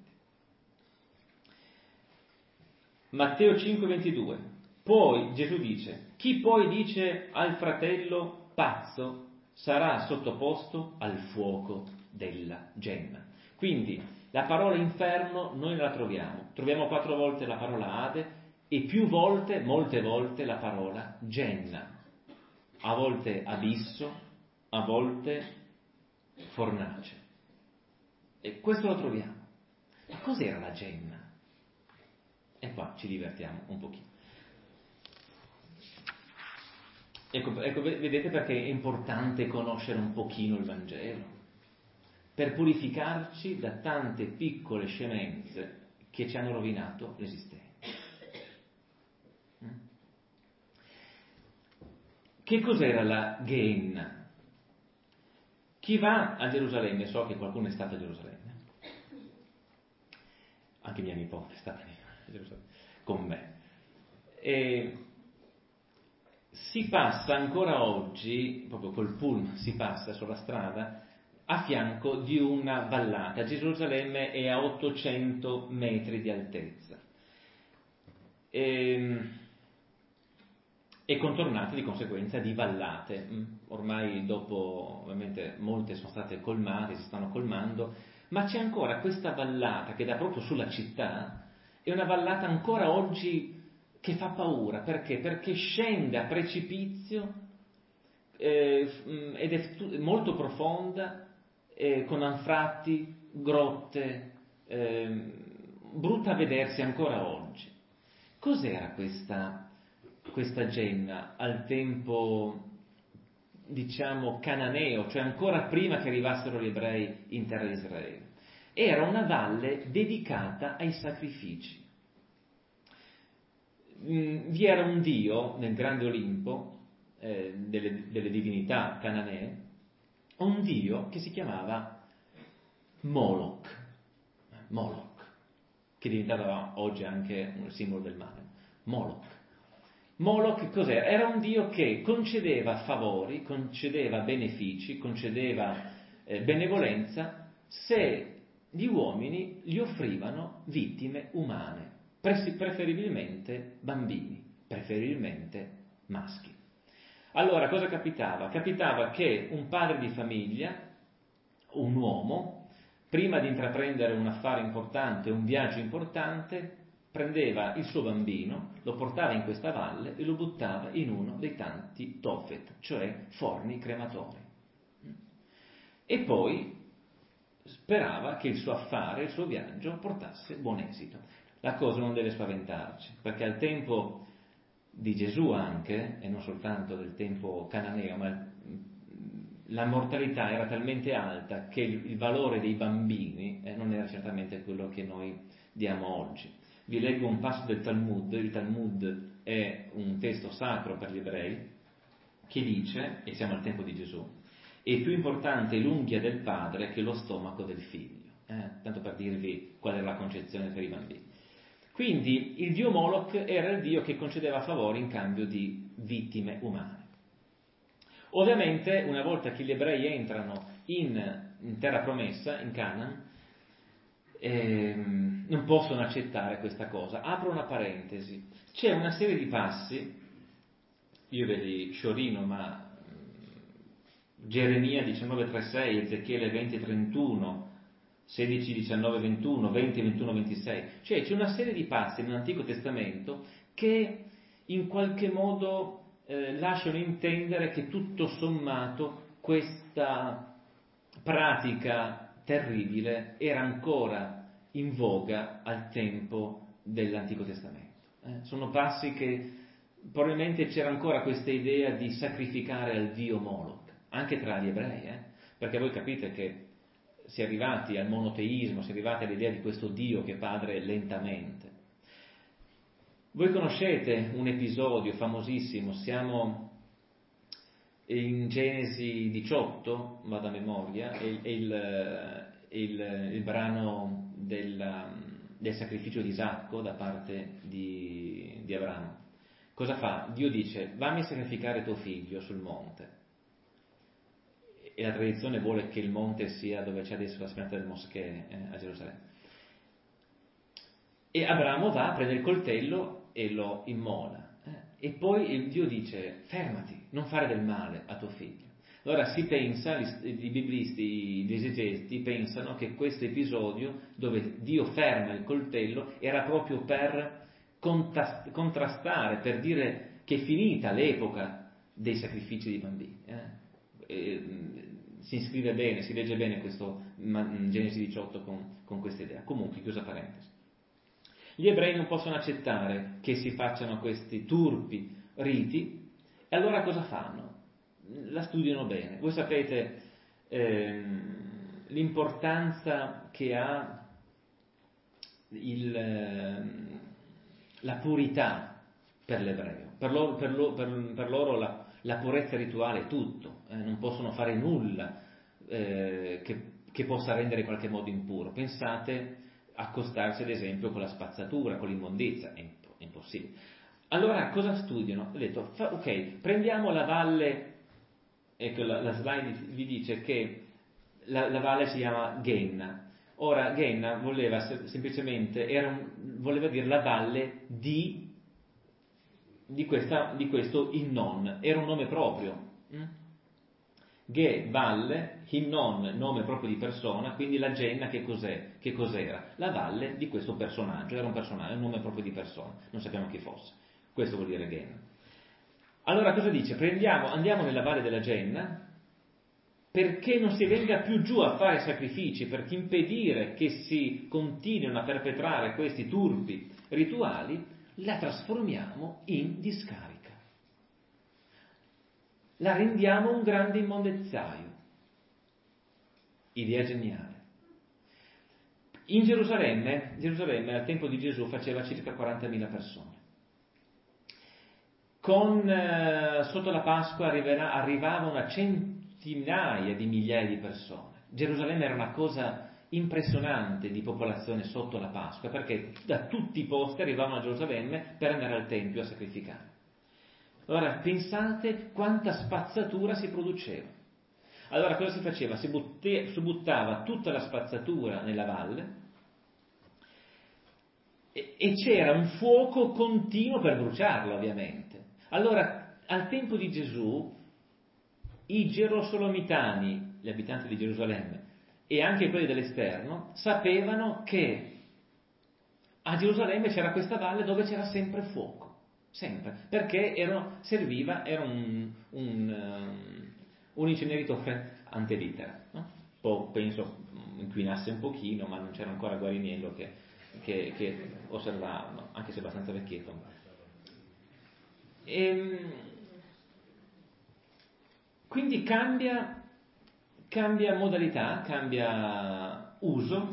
Matteo cinque, ventidue. Poi Gesù dice: chi poi dice al fratello pazzo sarà sottoposto al fuoco della genna. Quindi la parola inferno noi la troviamo, troviamo quattro volte la parola Ade e più volte, molte volte, la parola genna, a volte abisso, a volte fornace. E questo lo troviamo. Ma cos'era la genna? E qua ci divertiamo un pochino. Ecco, ecco, vedete perché è importante conoscere un pochino il Vangelo? Per purificarci da tante piccole scemenze che ci hanno rovinato l'esistenza. Che cos'era la Gehenna? Chi va a Gerusalemme, so che qualcuno è stato a Gerusalemme, anche mia nipote è stata a Gerusalemme con me, e si passa ancora oggi, proprio col pullman si passa sulla strada a fianco di una vallata. Gerusalemme è a ottocento metri di altezza e, e contornata di conseguenza di vallate. Ormai dopo, ovviamente, molte sono state colmate, si stanno colmando, ma c'è ancora questa vallata che dà proprio sulla città. È una vallata ancora oggi che fa paura. Perché? Perché scende a precipizio eh, ed è molto profonda, eh, con anfratti, grotte, eh, brutta a vedersi ancora oggi. Cos'era questa, questa genna al tempo, diciamo, cananeo, cioè ancora prima che arrivassero gli ebrei in terra di Israele? Era una valle dedicata ai sacrifici. Vi era un dio nel grande Olimpo, eh, delle, delle divinità cananee, un dio che si chiamava Moloch, Moloch, che è diventato oggi anche un simbolo del male. Moloch. Moloch cos'era? Era un dio che concedeva favori, concedeva benefici, concedeva eh, benevolenza se gli uomini gli offrivano vittime umane, preferibilmente bambini, preferibilmente maschi. Allora cosa capitava? Capitava che un padre di famiglia, un uomo, prima di intraprendere un affare importante, un viaggio importante, prendeva il suo bambino, lo portava in questa valle e lo buttava in uno dei tanti tofet, cioè forni crematori. E poi sperava che il suo affare, il suo viaggio portasse buon esito. La cosa non deve spaventarci, perché al tempo di Gesù anche, e non soltanto del tempo cananeo, ma la mortalità era talmente alta che il, il valore dei bambini eh, non era certamente quello che noi diamo oggi. Vi leggo un passo del Talmud. Il Talmud è un testo sacro per gli ebrei che dice, e siamo al tempo di Gesù, è più importante l'unghia del padre che lo stomaco del figlio, eh? Tanto per dirvi qual è la concezione per i bambini. Quindi il dio Moloch era il dio che concedeva favori in cambio di vittime umane. Ovviamente una volta che gli ebrei entrano in, in terra promessa, in Canaan, ehm, non possono accettare questa cosa. Apro una parentesi, c'è una serie di passi, io vedi Sciorino, ma Geremia diciannove tre sei, Ezechiele venti trentuno, sedici diciannove ventuno, venti ventuno ventisei, cioè c'è una serie di passi nell'Antico Testamento che in qualche modo eh, lasciano intendere che tutto sommato questa pratica terribile era ancora in voga al tempo dell'Antico Testamento. Eh? Sono passi che probabilmente c'era ancora questa idea di sacrificare al dio Moloch, anche tra gli ebrei, eh? Perché voi capite che si è arrivati al monoteismo, si è arrivati all'idea di questo Dio che è padre lentamente. Voi conoscete un episodio famosissimo, siamo in Genesi diciotto, vado a memoria, è, è, il, è il, il brano del, del sacrificio di Isacco da parte di, di Abramo. Cosa fa? Dio dice: vammi a sacrificare tuo figlio sul monte. E la tradizione vuole che il monte sia dove c'è adesso la spianata del moschee, eh, a Gerusalemme. E Abramo va, prende il coltello e lo immola. E poi Dio dice: fermati, non fare del male a tuo figlio. Allora si pensa, i biblisti, gli esegeti pensano che questo episodio dove Dio ferma il coltello era proprio per contrastare, per dire che è finita l'epoca dei sacrifici di bambini. Eh? E, si iscrive bene, si legge bene questo Genesi diciotto con, con questa idea. Comunque, chiusa parentesi. Gli ebrei non possono accettare che si facciano questi turpi riti, e allora cosa fanno? La studiano bene. Voi sapete ehm, l'importanza che ha il, ehm, la purità per l'ebreo. Per loro, per loro, per, per loro la, la purezza rituale è tutto, eh, non possono fare nulla eh, che, che possa rendere in qualche modo impuro. Pensate accostarsi ad esempio con la spazzatura, con l'immondizia, è impossibile. Allora cosa studiano? Ho detto, fa, ok, prendiamo la valle, ecco la, la slide vi dice che la, la valle si chiama Genna. Ora Genna voleva semplicemente, era un, voleva dire la valle di, di, questa, di questo Hinnon, era un nome proprio. Mm? Ge, valle, Hinnon, nome proprio di persona, quindi la Genna che cos'è? Che cos'era? La valle di questo personaggio, era un personaggio, un nome proprio di persona, non sappiamo chi fosse. Questo vuol dire Genna. Allora cosa dice? Prendiamo, andiamo nella valle della Genna perché non si venga più giù a fare sacrifici, per impedire che si continuino a perpetrare questi turpi rituali, la trasformiamo in discarica. La rendiamo un grande immondezzaio. Idea geniale. In Gerusalemme, Gerusalemme al tempo di Gesù faceva circa quarantamila persone. Con, eh, sotto la Pasqua arriverà, arrivava una centinaia di migliaia di persone. Gerusalemme era una cosa impressionante di popolazione sotto la Pasqua, perché da tutti i posti arrivavano a Gerusalemme per andare al Tempio a sacrificare. Allora pensate quanta spazzatura si produceva. Allora cosa si faceva? Si, butte, si buttava tutta la spazzatura nella valle e, e c'era un fuoco continuo per bruciarla, ovviamente. Allora al tempo di Gesù i gerosolomitani, gli abitanti di Gerusalemme e anche quelli dell'esterno, sapevano che a Gerusalemme c'era questa valle dove c'era sempre fuoco. Sempre, perché era, serviva, era un, un, um, un inceneritore antelitera, no? Poi penso inquinasse un pochino, ma non c'era ancora Guariniello che, che, che osservava, no? Anche se abbastanza vecchietto. E, quindi cambia, cambia modalità, cambia uso.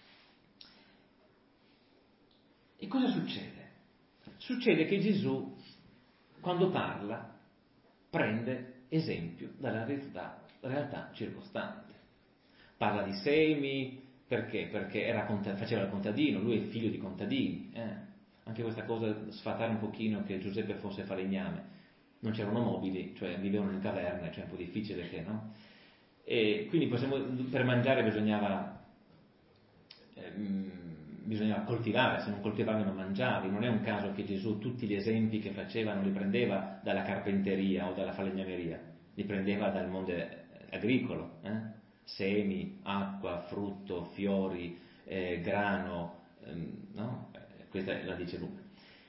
E cosa succede? Succede che Gesù, quando parla, prende esempio dalla realtà, realtà circostante. Parla di semi, perché? Perché era, faceva il contadino, lui è figlio di contadini. Eh? Anche questa cosa, sfatare un pochino che Giuseppe fosse falegname. Non c'erano mobili, cioè vivevano in caverna, cioè è un po' difficile che, no? E quindi possiamo, per mangiare bisognava... Ehm, bisognava coltivare, se non coltivavi non mangiavi. Non è un caso che Gesù tutti gli esempi che faceva non li prendeva dalla carpenteria o dalla falegnameria, li prendeva dal mondo agricolo, eh? Semi, acqua, frutto, fiori, eh, grano, ehm, no? Questa la dice Luca.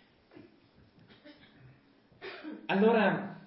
Allora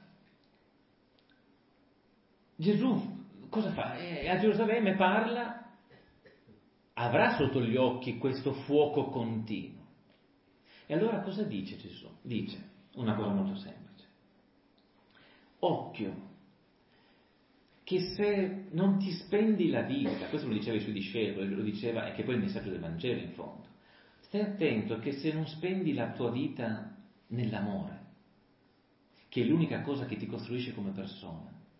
Gesù cosa fa? Eh, a Gerusalemme parla, avrà sotto gli occhi questo fuoco continuo. E allora cosa dice Gesù? Dice una cosa molto semplice. Occhio, che se non ti spendi la vita, questo lo diceva ai suoi discepoli, lo diceva, e che poi è il messaggio del Vangelo in fondo, stai attento che se non spendi la tua vita nell'amore, che è l'unica cosa che ti costruisce come persona,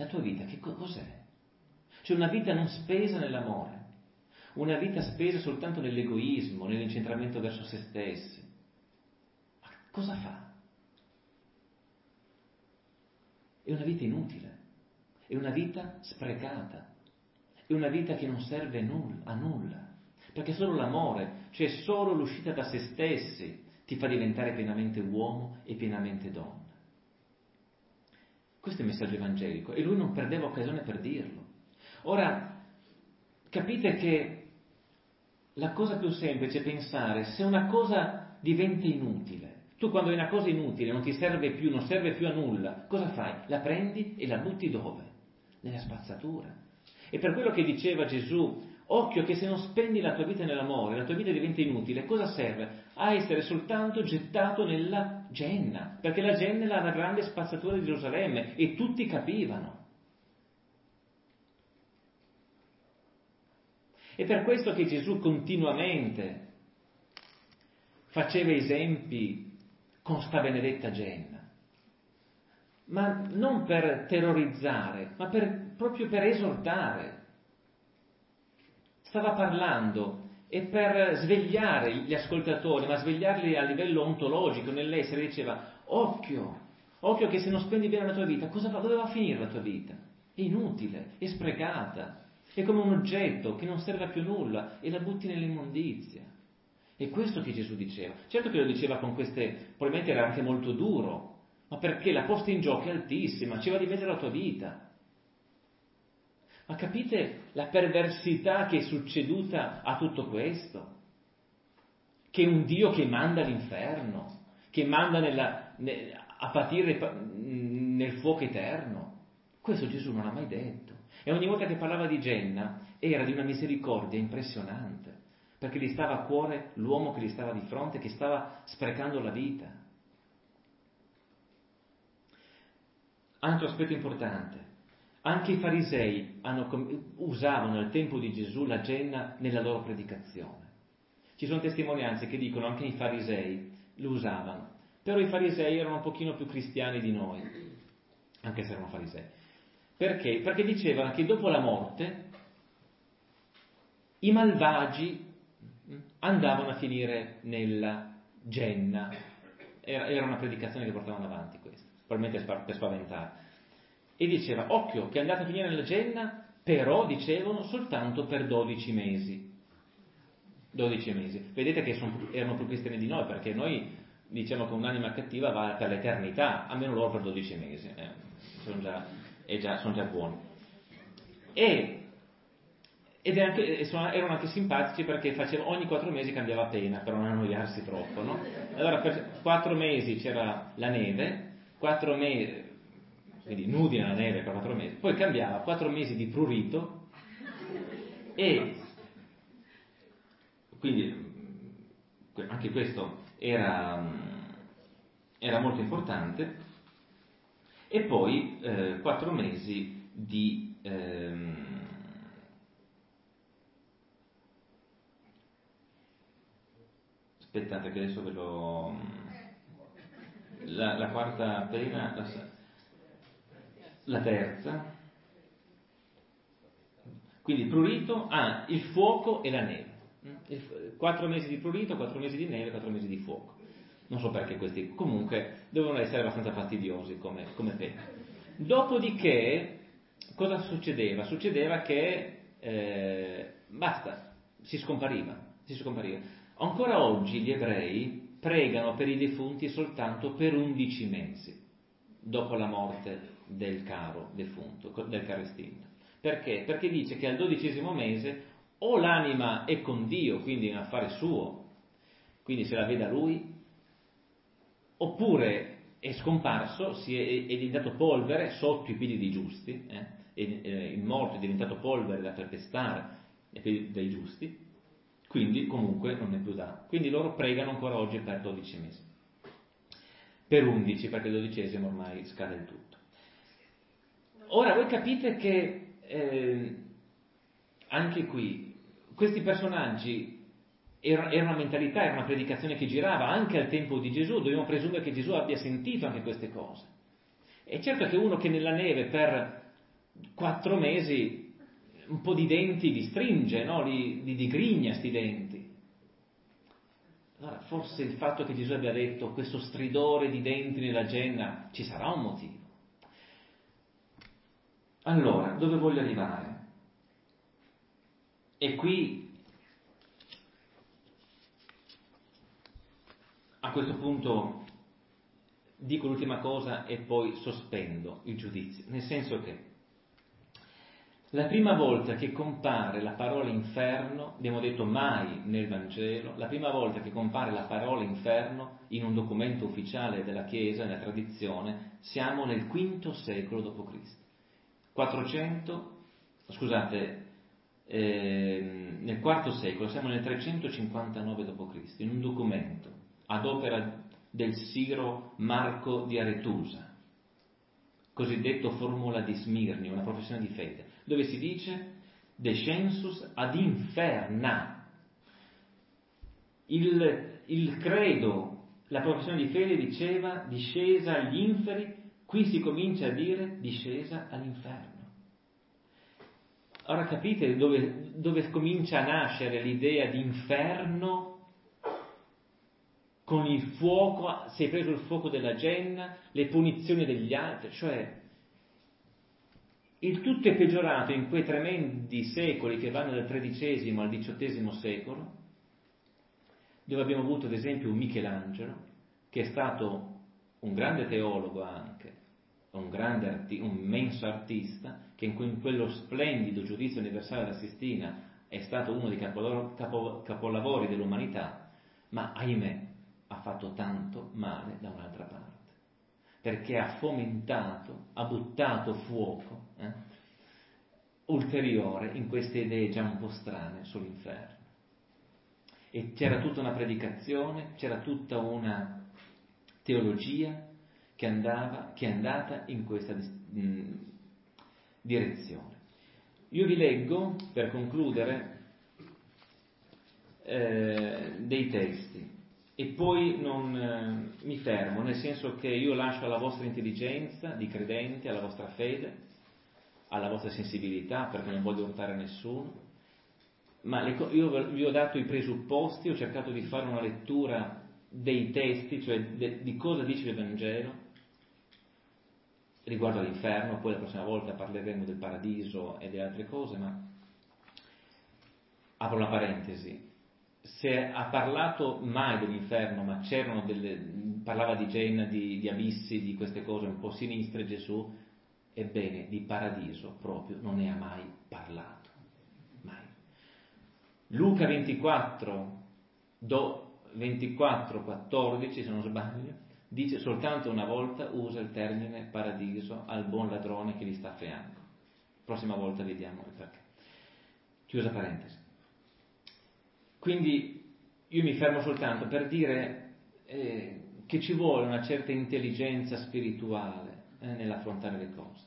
La tua vita che co- cos'è? Cioè una vita non spesa nell'amore, una vita spesa soltanto nell'egoismo, nell'incentramento verso se stessi. Ma cosa fa? È una vita inutile, è una vita sprecata, è una vita che non serve nulla, a nulla, perché solo l'amore, cioè solo l'uscita da se stessi, ti fa diventare pienamente uomo e pienamente donna. Questo è il messaggio evangelico e lui non perdeva occasione per dirlo. Ora, capite che la cosa più semplice è pensare, se una cosa diventa inutile, tu quando hai una cosa inutile, non ti serve più, non serve più a nulla, cosa fai? La prendi e la butti dove? Nella spazzatura. E per quello che diceva Gesù, occhio che se non spendi la tua vita nell'amore, la tua vita diventa inutile, cosa serve? A essere soltanto gettato nella genna, perché la genna era la grande spazzatura di Gerusalemme e tutti capivano. È per questo che Gesù continuamente faceva esempi con sta benedetta genna, ma non per terrorizzare, ma per, proprio per esortare. Stava parlando e per svegliare gli ascoltatori, ma svegliarli a livello ontologico, nell'essere, diceva, occhio, occhio che se non spendi bene la tua vita, cosa va, dove va a finire la tua vita? È inutile, è sprecata, è come un oggetto che non serve a più nulla e la butti nell'immondizia. È questo che Gesù diceva. Certo che lo diceva con queste, probabilmente era anche molto duro, ma perché la posta in gioco è altissima, ci va di mezzo la tua vita. Ma capite la perversità che è succeduta a tutto questo? Che un Dio che manda all'inferno, che manda nella, ne, a patire nel fuoco eterno. Questo Gesù non l'ha mai detto. E ogni volta che parlava di Genna era di una misericordia impressionante, perché gli stava a cuore l'uomo che gli stava di fronte, che stava sprecando la vita. Altro aspetto importante. Anche i farisei hanno, usavano al tempo di Gesù la genna nella loro predicazione. Ci sono testimonianze che dicono anche i farisei lo usavano, però i farisei erano un pochino più cristiani di noi, anche se erano farisei. Perché? Perché dicevano che dopo la morte i malvagi andavano a finire nella genna. Era, era una predicazione che portavano avanti questa, probabilmente per spaventare. E diceva, occhio, che andate a finire nella genna, però, dicevano, soltanto per dodici mesi. dodici mesi. Vedete che sono, erano più cristiani di noi, perché noi diciamo che un'anima cattiva va per l'eternità, almeno loro per dodici mesi. Eh, sono, già, è già, sono già buoni. E, ed è anche, erano anche simpatici perché faceva, ogni quattro mesi cambiava pena, per non annoiarsi troppo, no? Allora per quattro mesi c'era la neve, quattro mesi... quindi nudi nella neve per quattro mesi, poi cambiava quattro mesi di prurito e quindi anche questo era, era molto importante, e poi eh, quattro mesi di ehm, aspettate che adesso ve lo la, la quarta pena la, la terza, quindi prurito, ah, il fuoco e la neve. Quattro mesi di prurito, quattro mesi di neve, quattro mesi di fuoco. Non so perché questi, comunque, devono essere abbastanza fastidiosi come, come pena. Dopodiché, cosa succedeva? Succedeva che, eh, basta, si scompariva, si scompariva. Ancora oggi gli ebrei pregano per i defunti soltanto per undici mesi, dopo la morte del caro defunto, del caro estinto. Perché? Perché dice che al dodicesimo mese o l'anima è con Dio, quindi è un affare suo, quindi se la vede a lui, oppure è scomparso, si è, è diventato polvere sotto i piedi dei giusti, eh? e, eh, il morto è diventato polvere da calpestare ai piedi dei giusti, quindi comunque non è più da. Quindi loro pregano ancora oggi per dodici mesi, per undici, perché il dodicesimo ormai scade il tutto. Ora voi capite che eh, anche qui questi personaggi era, era una mentalità, era una predicazione che girava anche al tempo di Gesù, dobbiamo presumere che Gesù abbia sentito anche queste cose. È certo che uno che nella neve per quattro mesi un po' di denti li stringe, no? li, li digrigna sti denti. Allora, forse il fatto che Gesù abbia detto questo stridore di denti nella genna, ci sarà un motivo. Allora, dove voglio arrivare? E qui, a questo punto, dico l'ultima cosa e poi sospendo il giudizio, nel senso che la prima volta che compare la parola inferno, abbiamo detto mai nel Vangelo, la prima volta che compare la parola inferno in un documento ufficiale della Chiesa, nella tradizione, siamo nel quinto secolo dopo Cristo. quattrocento, scusate, eh, nel quarto secolo, siamo nel trecentocinquantanove dopo Cristo, in un documento ad opera del Siro Marco di Aretusa, cosiddetto Formula di Smirni, una professione di fede, dove si dice descensus ad inferna. Il, il credo, la professione di fede diceva discesa agli inferi, qui si comincia a dire discesa all'inferno. Ora capite dove, dove comincia a nascere l'idea di inferno? Con il fuoco, si è preso il fuoco della genna, le punizioni degli altri, cioè il tutto è peggiorato in quei tremendi secoli che vanno dal tredicesimo al diciottesimo secolo, dove abbiamo avuto ad esempio un Michelangelo, che è stato un grande teologo anche, un grande arti- un immenso artista, che in, que- in quello splendido Giudizio universale della Sistina è stato uno dei capolavori, capo- capolavori dell'umanità, ma ahimè ha fatto tanto male da un'altra parte, perché ha fomentato, ha buttato fuoco eh, ulteriore in queste idee già un po' strane sull'inferno. E c'era tutta una predicazione, c'era tutta una teologia che andava, che è andata in questa mh, direzione. Io vi leggo, per concludere, eh, dei testi. E poi non eh, mi fermo, nel senso che io lascio alla vostra intelligenza di credente, alla vostra fede, alla vostra sensibilità, perché non voglio urtare nessuno, ma le, io vi ho dato i presupposti, ho cercato di fare una lettura dei testi, cioè de, di cosa dice il Vangelo riguardo all'inferno, poi la prossima volta parleremo del paradiso e di altre cose, ma apro la parentesi. Se ha parlato mai dell'inferno, ma c'erano delle, parlava di genna, di, di abissi, di queste cose un po' sinistre, Gesù, ebbene, di paradiso proprio non ne ha mai parlato, mai. Luca ventiquattro, do, ventiquattro quattordici, se non sbaglio, dice soltanto una volta, usa il termine paradiso al buon ladrone che gli sta a fianco. Prossima volta vediamo il perché. Chiusa parentesi. Quindi io mi fermo soltanto per dire eh, che ci vuole una certa intelligenza spirituale eh, nell'affrontare le cose.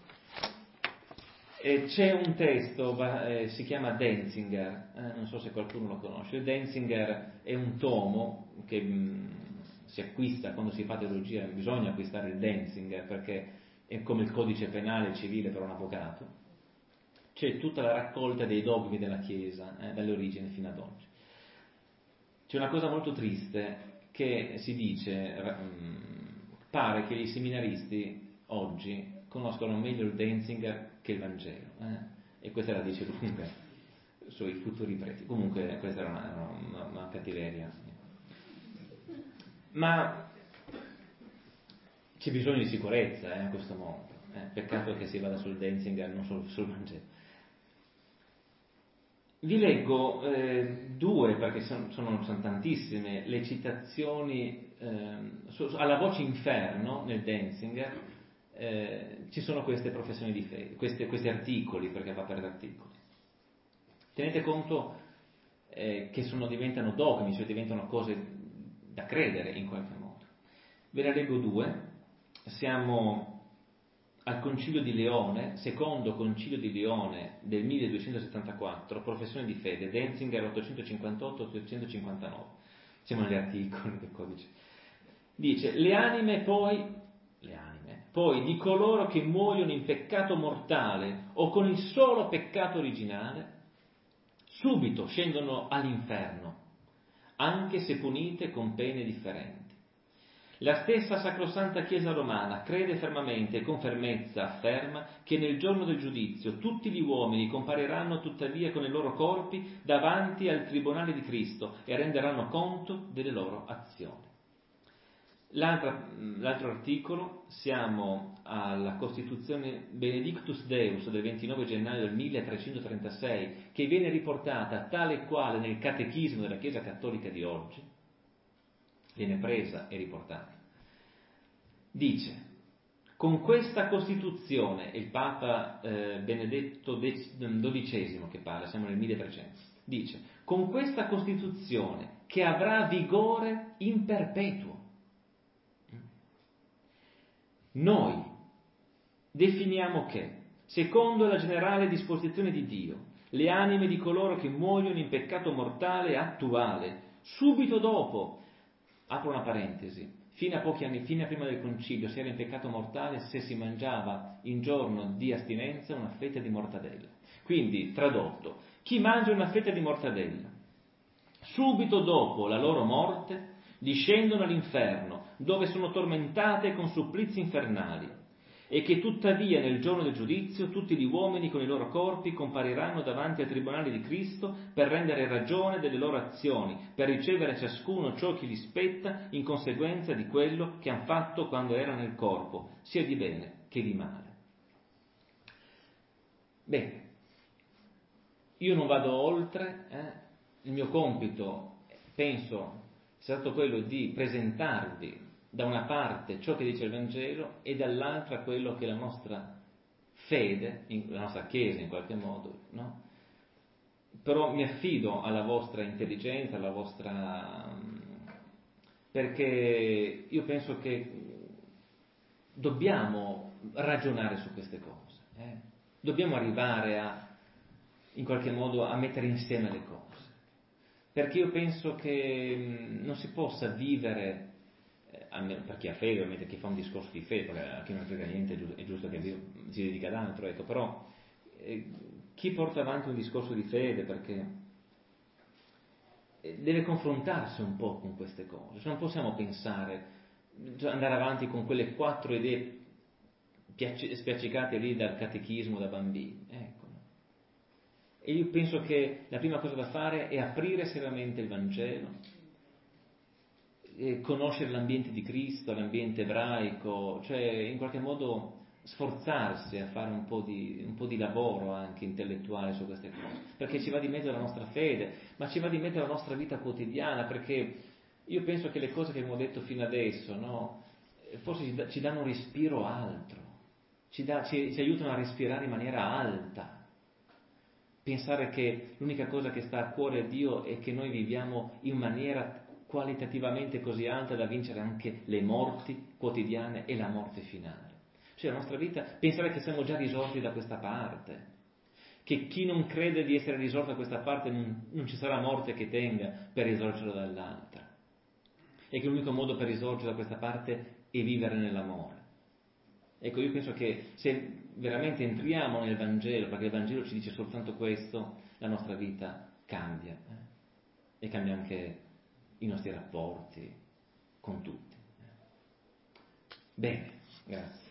E c'è un testo, eh, si chiama Denzinger, eh, non so se qualcuno lo conosce. Il Denzinger è un tomo che mh, si acquista quando si fa teologia, bisogna acquistare il Denzinger perché è come il codice penale civile per un avvocato. C'è tutta la raccolta dei dogmi della Chiesa, eh, dalle origini fino ad oggi. C'è una cosa molto triste che si dice, mh, pare che i seminaristi oggi conoscono meglio il Denzinger che il Vangelo, eh? E questa la dice comunque sui futuri preti. Comunque questa era una, una, una cattiveria. Ma c'è bisogno di sicurezza eh, in questo mondo. Eh? Peccato che si vada sul Denzinger, non solo sul Vangelo. Vi leggo eh, due, perché sono, sono, sono tantissime, le citazioni eh, su, alla voce inferno nel Denzinger, eh, ci sono queste professioni di fede, queste, questi articoli, perché va per articoli. Tenete conto eh, che sono, diventano dogmi, cioè diventano cose da credere in qualche modo. Ve ne leggo due. Siamo al Concilio di Leone, secondo Concilio di Leone del milleduecentosettantaquattro, professione di fede, Denzinger ottocentocinquantotto ottocentocinquantanove. Siamo negli articoli del codice. Dice, le anime poi, le anime, poi di coloro che muoiono in peccato mortale o con il solo peccato originale, subito scendono all'inferno, anche se punite con pene differenti. La stessa Sacrosanta Chiesa Romana crede fermamente e con fermezza afferma che nel giorno del giudizio tutti gli uomini compariranno tuttavia con i loro corpi davanti al tribunale di Cristo e renderanno conto delle loro azioni. L'altro articolo, siamo alla Costituzione Benedictus Deus del ventinove gennaio del milletrecentotrentasei, che viene riportata tale e quale nel Catechismo della Chiesa Cattolica di oggi, viene presa e riportata. Dice: con questa Costituzione, il Papa eh, Benedetto dodicesimo che parla, siamo nel milletrecento, dice: con questa Costituzione che avrà vigore in perpetuo, noi definiamo che, secondo la generale disposizione di Dio, le anime di coloro che muoiono in peccato mortale attuale, subito dopo, apro una parentesi, fino a pochi anni, fino a prima del concilio, si era in peccato mortale se si mangiava in giorno di astinenza una fetta di mortadella. Quindi, tradotto, chi mangia una fetta di mortadella, subito dopo la loro morte, discendono all'inferno, dove sono tormentate con supplizi infernali, e che tuttavia nel giorno del giudizio tutti gli uomini con i loro corpi compariranno davanti al tribunale di Cristo per rendere ragione delle loro azioni, per ricevere ciascuno ciò che gli spetta in conseguenza di quello che hanno fatto quando era nel corpo, sia di bene che di male. Bene, io non vado oltre, eh? Il mio compito, penso, è stato quello di presentarvi da una parte ciò che dice il Vangelo e dall'altra quello che è la nostra fede, la nostra Chiesa in qualche modo, no? Però mi affido alla vostra intelligenza, alla vostra... perché io penso che dobbiamo ragionare su queste cose, eh? Dobbiamo arrivare a, in qualche modo, a mettere insieme le cose. Perché io penso che non si possa vivere, eh, per chi ha fede, ovviamente chi fa un discorso di fede, perché a chi non frega niente è giusto, è giusto che si dedica ad altro, ecco, però eh, chi porta avanti un discorso di fede perché deve confrontarsi un po' con queste cose, cioè non possiamo pensare, andare avanti con quelle quattro idee piace, spiaccicate lì dal catechismo da bambini, ecco. E io penso che la prima cosa da fare è aprire seriamente il Vangelo, e conoscere l'ambiente di Cristo, l'ambiente ebraico, cioè in qualche modo sforzarsi a fare un po' di, un po' di lavoro anche intellettuale su queste cose, perché ci va di mezzo la nostra fede, ma ci va di mezzo la nostra vita quotidiana, perché io penso che le cose che abbiamo detto fino adesso, no, forse ci, ci danno un respiro altro, ci, da, ci, ci aiutano a respirare in maniera alta. Pensare che l'unica cosa che sta a cuore a Dio è che noi viviamo in maniera qualitativamente così alta da vincere anche le morti quotidiane e la morte finale. Cioè la nostra vita, pensare che siamo già risorti da questa parte, che chi non crede di essere risorto da questa parte non, non ci sarà morte che tenga per risorgerlo dall'altra, e che l'unico modo per risorgere da questa parte è vivere nell'amore. Ecco, io penso che se veramente entriamo nel Vangelo, perché il Vangelo ci dice soltanto questo, la nostra vita cambia, eh? E cambia anche i nostri rapporti con tutti. Bene, grazie.